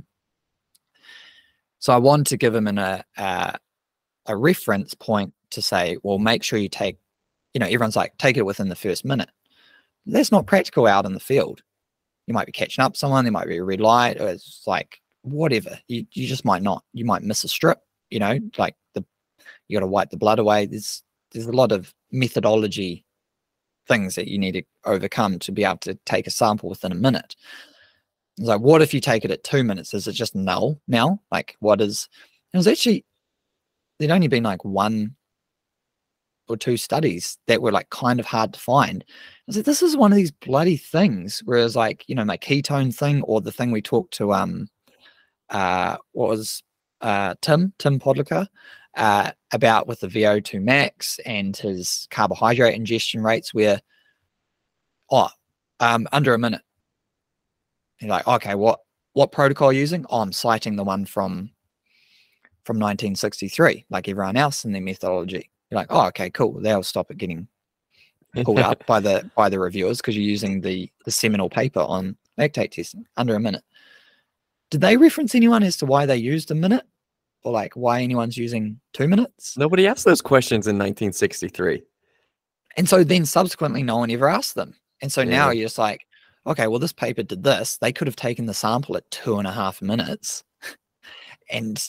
So I wanted to give him an, a, a a reference point to say, well, make sure you take, you know, everyone's like, take it within the first minute. That's not practical out in the field. You might be catching up someone, there might be a red light, or it's like whatever. You you just might not. You might miss a strip, you know, like the you got to wipe the blood away. There's there's a lot of methodology things that you need to overcome to be able to take a sample within a minute. It's like, what if you take it at two minutes? Is it just null now? Like, what is? It was actually there'd only been like one or two studies that were like kind of hard to find. I was like, this is one of these bloody things. Whereas like, you know, my ketone thing or the thing we talked to, um, uh, what was uh, Tim, Tim Podliker, uh, about with the V O two max and his carbohydrate ingestion rates where, oh, um, under a minute. You're like, okay, what, what protocol are you using? Oh, I'm citing the one from, from nineteen sixty-three, like everyone else in their methodology. You're like, oh, okay, cool. They'll stop it getting pulled up by the by the reviewers because you're using the the seminal paper on lactate testing under a minute. Did they reference anyone as to why they used a minute, or like why anyone's using two minutes? Nobody asked those questions in nineteen sixty-three. And so then subsequently, no one ever asked them. And so Yeah. now you're just like, okay, well, this paper did this. They could have taken the sample at two and a half minutes, and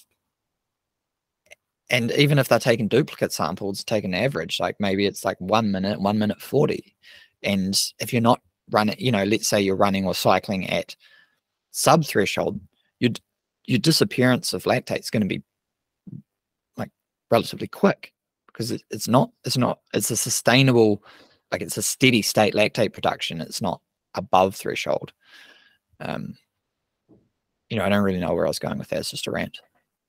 And even if they're taking duplicate samples, take an average, like maybe it's like one minute, one minute forty. And if you're not running, you know, let's say you're running or cycling at sub threshold, your your disappearance of lactate is going to be like relatively quick because it, it's not, it's not, it's a sustainable, like it's a steady state lactate production. It's not above threshold. Um, you know, I don't really know where I was going with that. It's just a rant.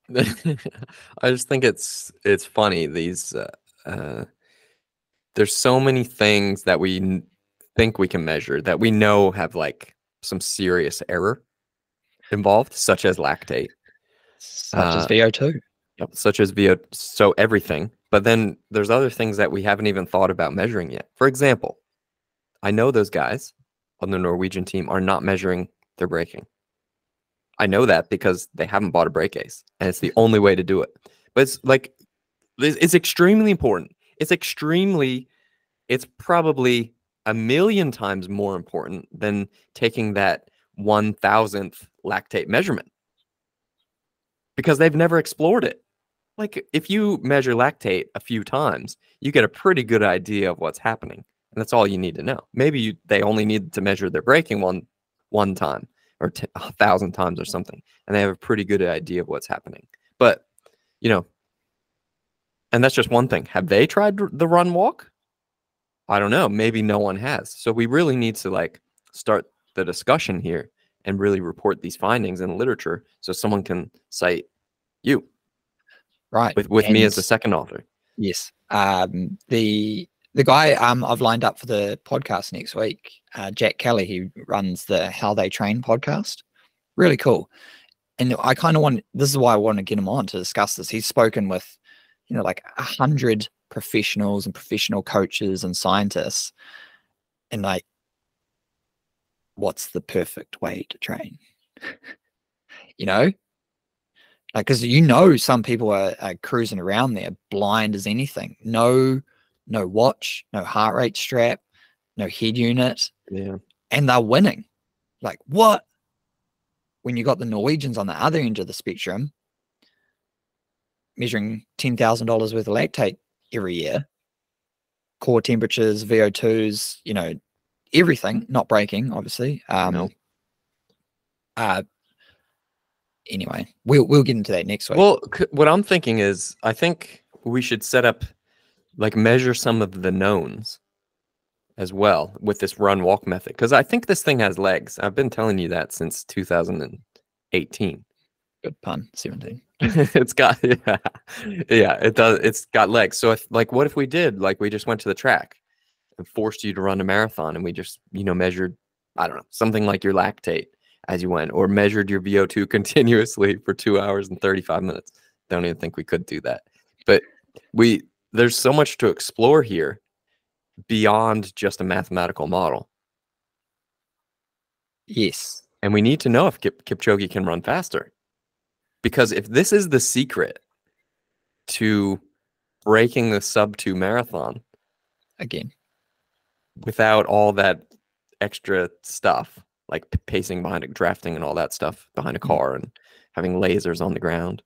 I just think it's it's funny. These uh, uh, there's so many things that we n- think we can measure that we know have like some serious error involved, such as lactate, Such as Uh, V O two. yep, such as via so everything. But then there's other things that we haven't even thought about measuring yet. For example, I know those guys on the Norwegian team are not measuring their braking. I know that because they haven't bought a brake case, and it's the only way to do it. But it's like it's, it's extremely important. It's extremely, it's probably a million times more important than taking that one thousandth lactate measurement because they've never explored it. Like if you measure lactate a few times, you get a pretty good idea of what's happening, and that's all you need to know. Maybe you, they only need to measure their braking one one time or t- a thousand times or something, and they have a pretty good idea of what's happening. But you know, and that's just one thing. Have they tried r- the run walk? I don't know. Maybe no one has. So we really need to like start the discussion here and really report these findings in literature so someone can cite you Right. with, with me as the And- second author. Yes. Um, the the guy um, I've lined up for the podcast next week, uh, Jack Kelly, he runs the How They Train podcast. Really cool. And I kind of want, this is why I want to get him on to discuss this. He's spoken with, you know, like a hundred professionals and professional coaches and scientists. And like, what's the perfect way to train? You know? Like, because you know some people are, are cruising around there blind as anything. No, no watch, no heart rate strap, no head unit, Yeah. and they're winning. Like, what? When you got the Norwegians on the other end of the spectrum, measuring ten thousand dollars worth of lactate every year, core temperatures, V O twos, you know, everything, not breaking, obviously. Um, No. Uh, anyway, we'll we'll get into that next week. Well, c- what I'm thinking is, I think we should set up, like, measure some of the knowns as well with this run walk method, because I think this thing has legs. I've been telling you that since two thousand eighteen. Good pun, seventeen. It's got yeah, yeah, it does. It's got legs. So if, like, what if we did, like, we just went to the track and forced you to run a marathon, and we just, you know, measured, I don't know, something like your lactate as you went, or measured your V O two continuously for two hours and thirty-five minutes. Don't even think we could do that. But we there's so much to explore here beyond just a mathematical model. Yes. And we need to know if Kip, Kipchoge can run faster. Because if this is the secret to breaking the sub two marathon, again, without all that extra stuff, like pacing behind it, drafting and all that stuff behind a car, and having lasers on the ground,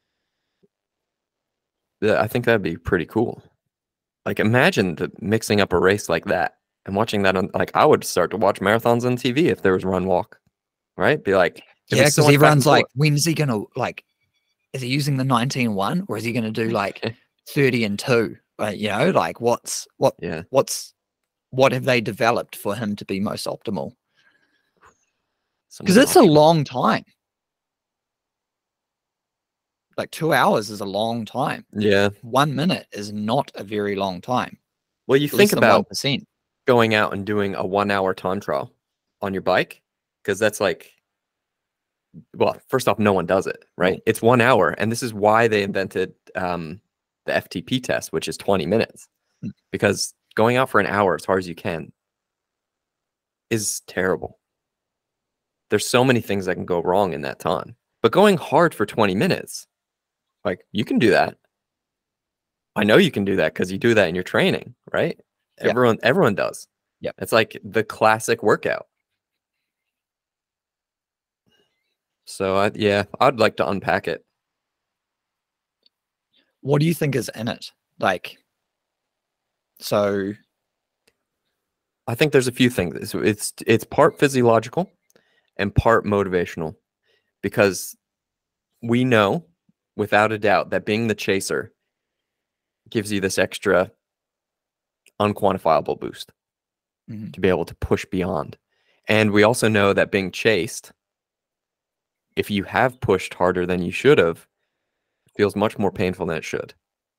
I think that'd be pretty cool. Like, imagine the, mixing up a race like that and watching that on, like, I would start to watch marathons on T V if there was run walk, right? Be like, yeah, because so everyone's like, when's he gonna, like, is he using the nineteen one, or is he gonna do like thirty and two? Uh, you know, like, what's what? Yeah, what's what have they developed for him to be most optimal? Because it's a long time. Like, two hours is a long time. Yeah. One minute is not a very long time. Well, you think about one percent. Going out and doing a one hour time trial on your bike, because that's like, well, first off, no one does it, right? Right. It's one hour. And this is why they invented um, the F T P test, which is twenty minutes, Hmm. because going out for an hour as hard as you can is terrible. There's so many things that can go wrong in that time. But going hard for twenty minutes, like, you can do that. I know you can do that because you do that in your training, right? Yeah. Everyone, everyone does. Yeah. It's like the classic workout. So I, yeah, I'd like to unpack it. What do you think is in it? Like, so I think there's a few things. It's it's, it's part physiological and part motivational, because we know without a doubt that being the chaser gives you this extra unquantifiable boost Mhm. to be able to push beyond. And we also know that being chased, if you have pushed harder than you should have, it feels much more painful than it should,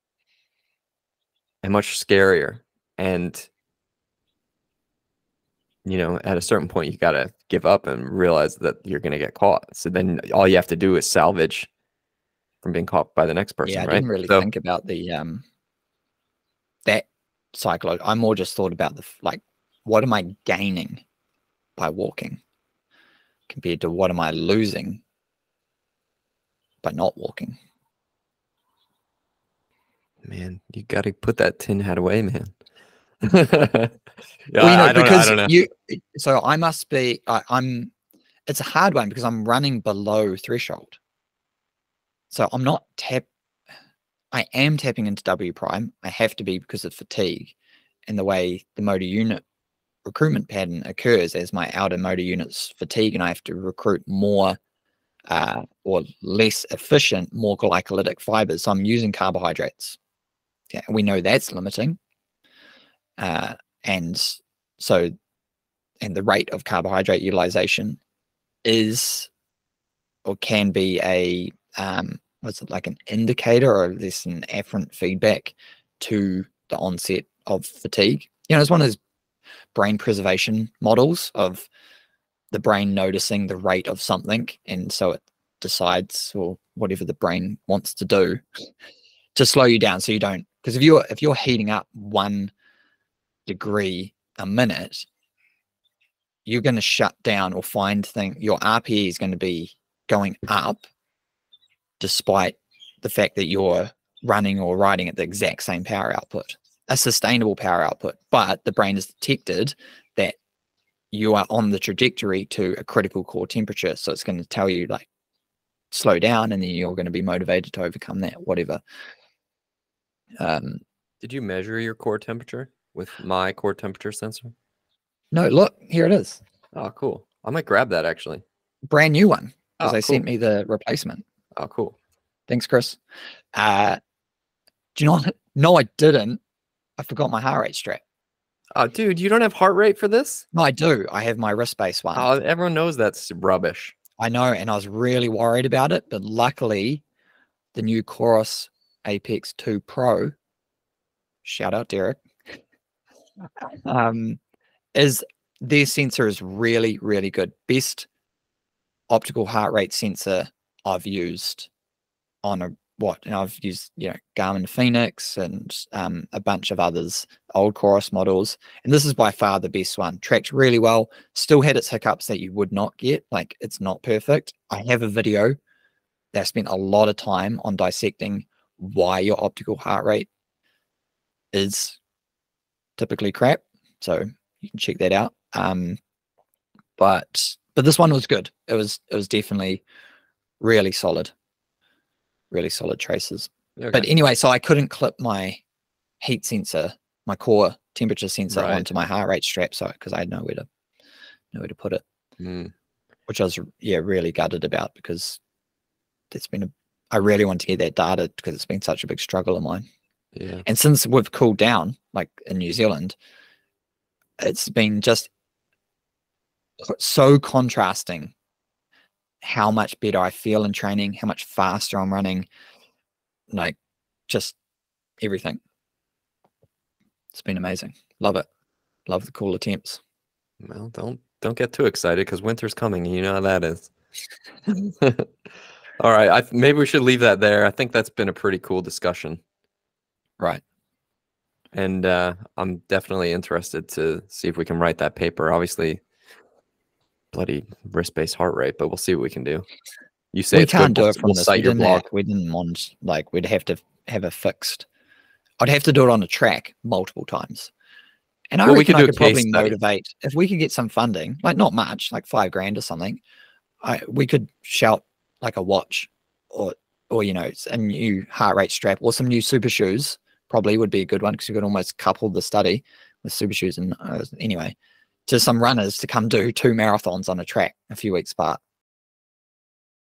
and much scarier. And, you know, at a certain point, you got to give up and realize that you're going to get caught. So then all you have to do is salvage from being caught by the next person, yeah, I right? didn't really So, think about the um that psycholo. I more just thought about the f- like, what am I gaining by walking compared to what am I losing by not walking? man, you got to put that tin hat away, man. yeah, Well, you know, I, I don't, because I don't know. you. So I must be. I, I'm. It's a hard one because I'm running below threshold. So I'm not tap. I am tapping into W prime. I have to be because of fatigue and the way the motor unit recruitment pattern occurs as my outer motor units fatigue, and I have to recruit more uh, or less efficient, more glycolytic fibers. So I'm using carbohydrates. Yeah, we know that's limiting. Uh, and so, and the rate of carbohydrate utilization is or can be a um, what's it, like an indicator, or there's an afferent feedback to the onset of fatigue. You know, it's one of those brain preservation models of the brain noticing the rate of something, and so it decides, or whatever the brain wants to do, to slow you down so you don't. Because if you're if you're heating up one degree a minute, you're going to shut down or find thing. Your R P E is going to be going up, despite the fact that you're running or riding at the exact same power output, a sustainable power output. But the brain has detected that you are on the trajectory to a critical core temperature, so it's going to tell you, like, slow down, and then you're going to be motivated to overcome that, whatever. Um, Did you measure your core temperature? with my core temperature sensor? No, look, here it is. Oh, cool. I might grab that actually. Brand new one, because Oh, they cool. sent me the replacement. Oh, cool. Thanks, Chris. Uh, do you know what? No, I didn't. I forgot my heart rate strap. Oh, dude, you don't have heart rate for this? No, I do. I have my wrist-based one. Oh, everyone knows that's rubbish. I know, and I was really worried about it, but luckily, the new Chorus Apex two Pro, shout out Derek, um, is their sensor is really, really good. Best optical heart rate sensor I've used on a what? And I've used, you know, Garmin Phoenix and um, a bunch of others, old Chorus models. And this is by far the best one. Tracked really well. Still had its hiccups that you would not get. Like, it's not perfect. I have a video that I spent a lot of time on dissecting why your optical heart rate is typically crap. So you can check that out. Um, but but this one was good. It was it was definitely really solid. Really solid traces. Okay. But anyway, so I couldn't clip my heat sensor, my core temperature sensor Right. onto my heart rate strap, so because I had nowhere to nowhere to put it, Mm. which I was yeah really gutted about, because it's been a I really want to get that data because it's been such a big struggle of mine. Yeah. And since we've cooled down, like in New Zealand, it's been just so contrasting how much better I feel in training, how much faster I'm running, like just everything. It's been amazing. Love it. Love the cooler temps. Well, don't don't get too excited because winter's coming. You know how that is. All right. I, maybe we should leave that there. I think that's been a pretty cool discussion. Right. And uh, I'm definitely interested to see if we can write that paper. Obviously, bloody wrist-based heart rate, but we'll see what we can do. You say We it's can't good, do we'll, it from we'll this. cite We your didn't, blog. have, we didn't want, like, we'd have to have a fixed. I'd have to do it on a track multiple times. And I Well, we reckon could do I a could case probably study. motivate, if we could get some funding, like not much, like five grand or something, I we could shout like a watch or, or you know, a new heart rate strap or some new super shoes probably would be a good one, because you could almost couple the study with super shoes. And uh, anyway, to some runners to come do two marathons on a track a few weeks apart.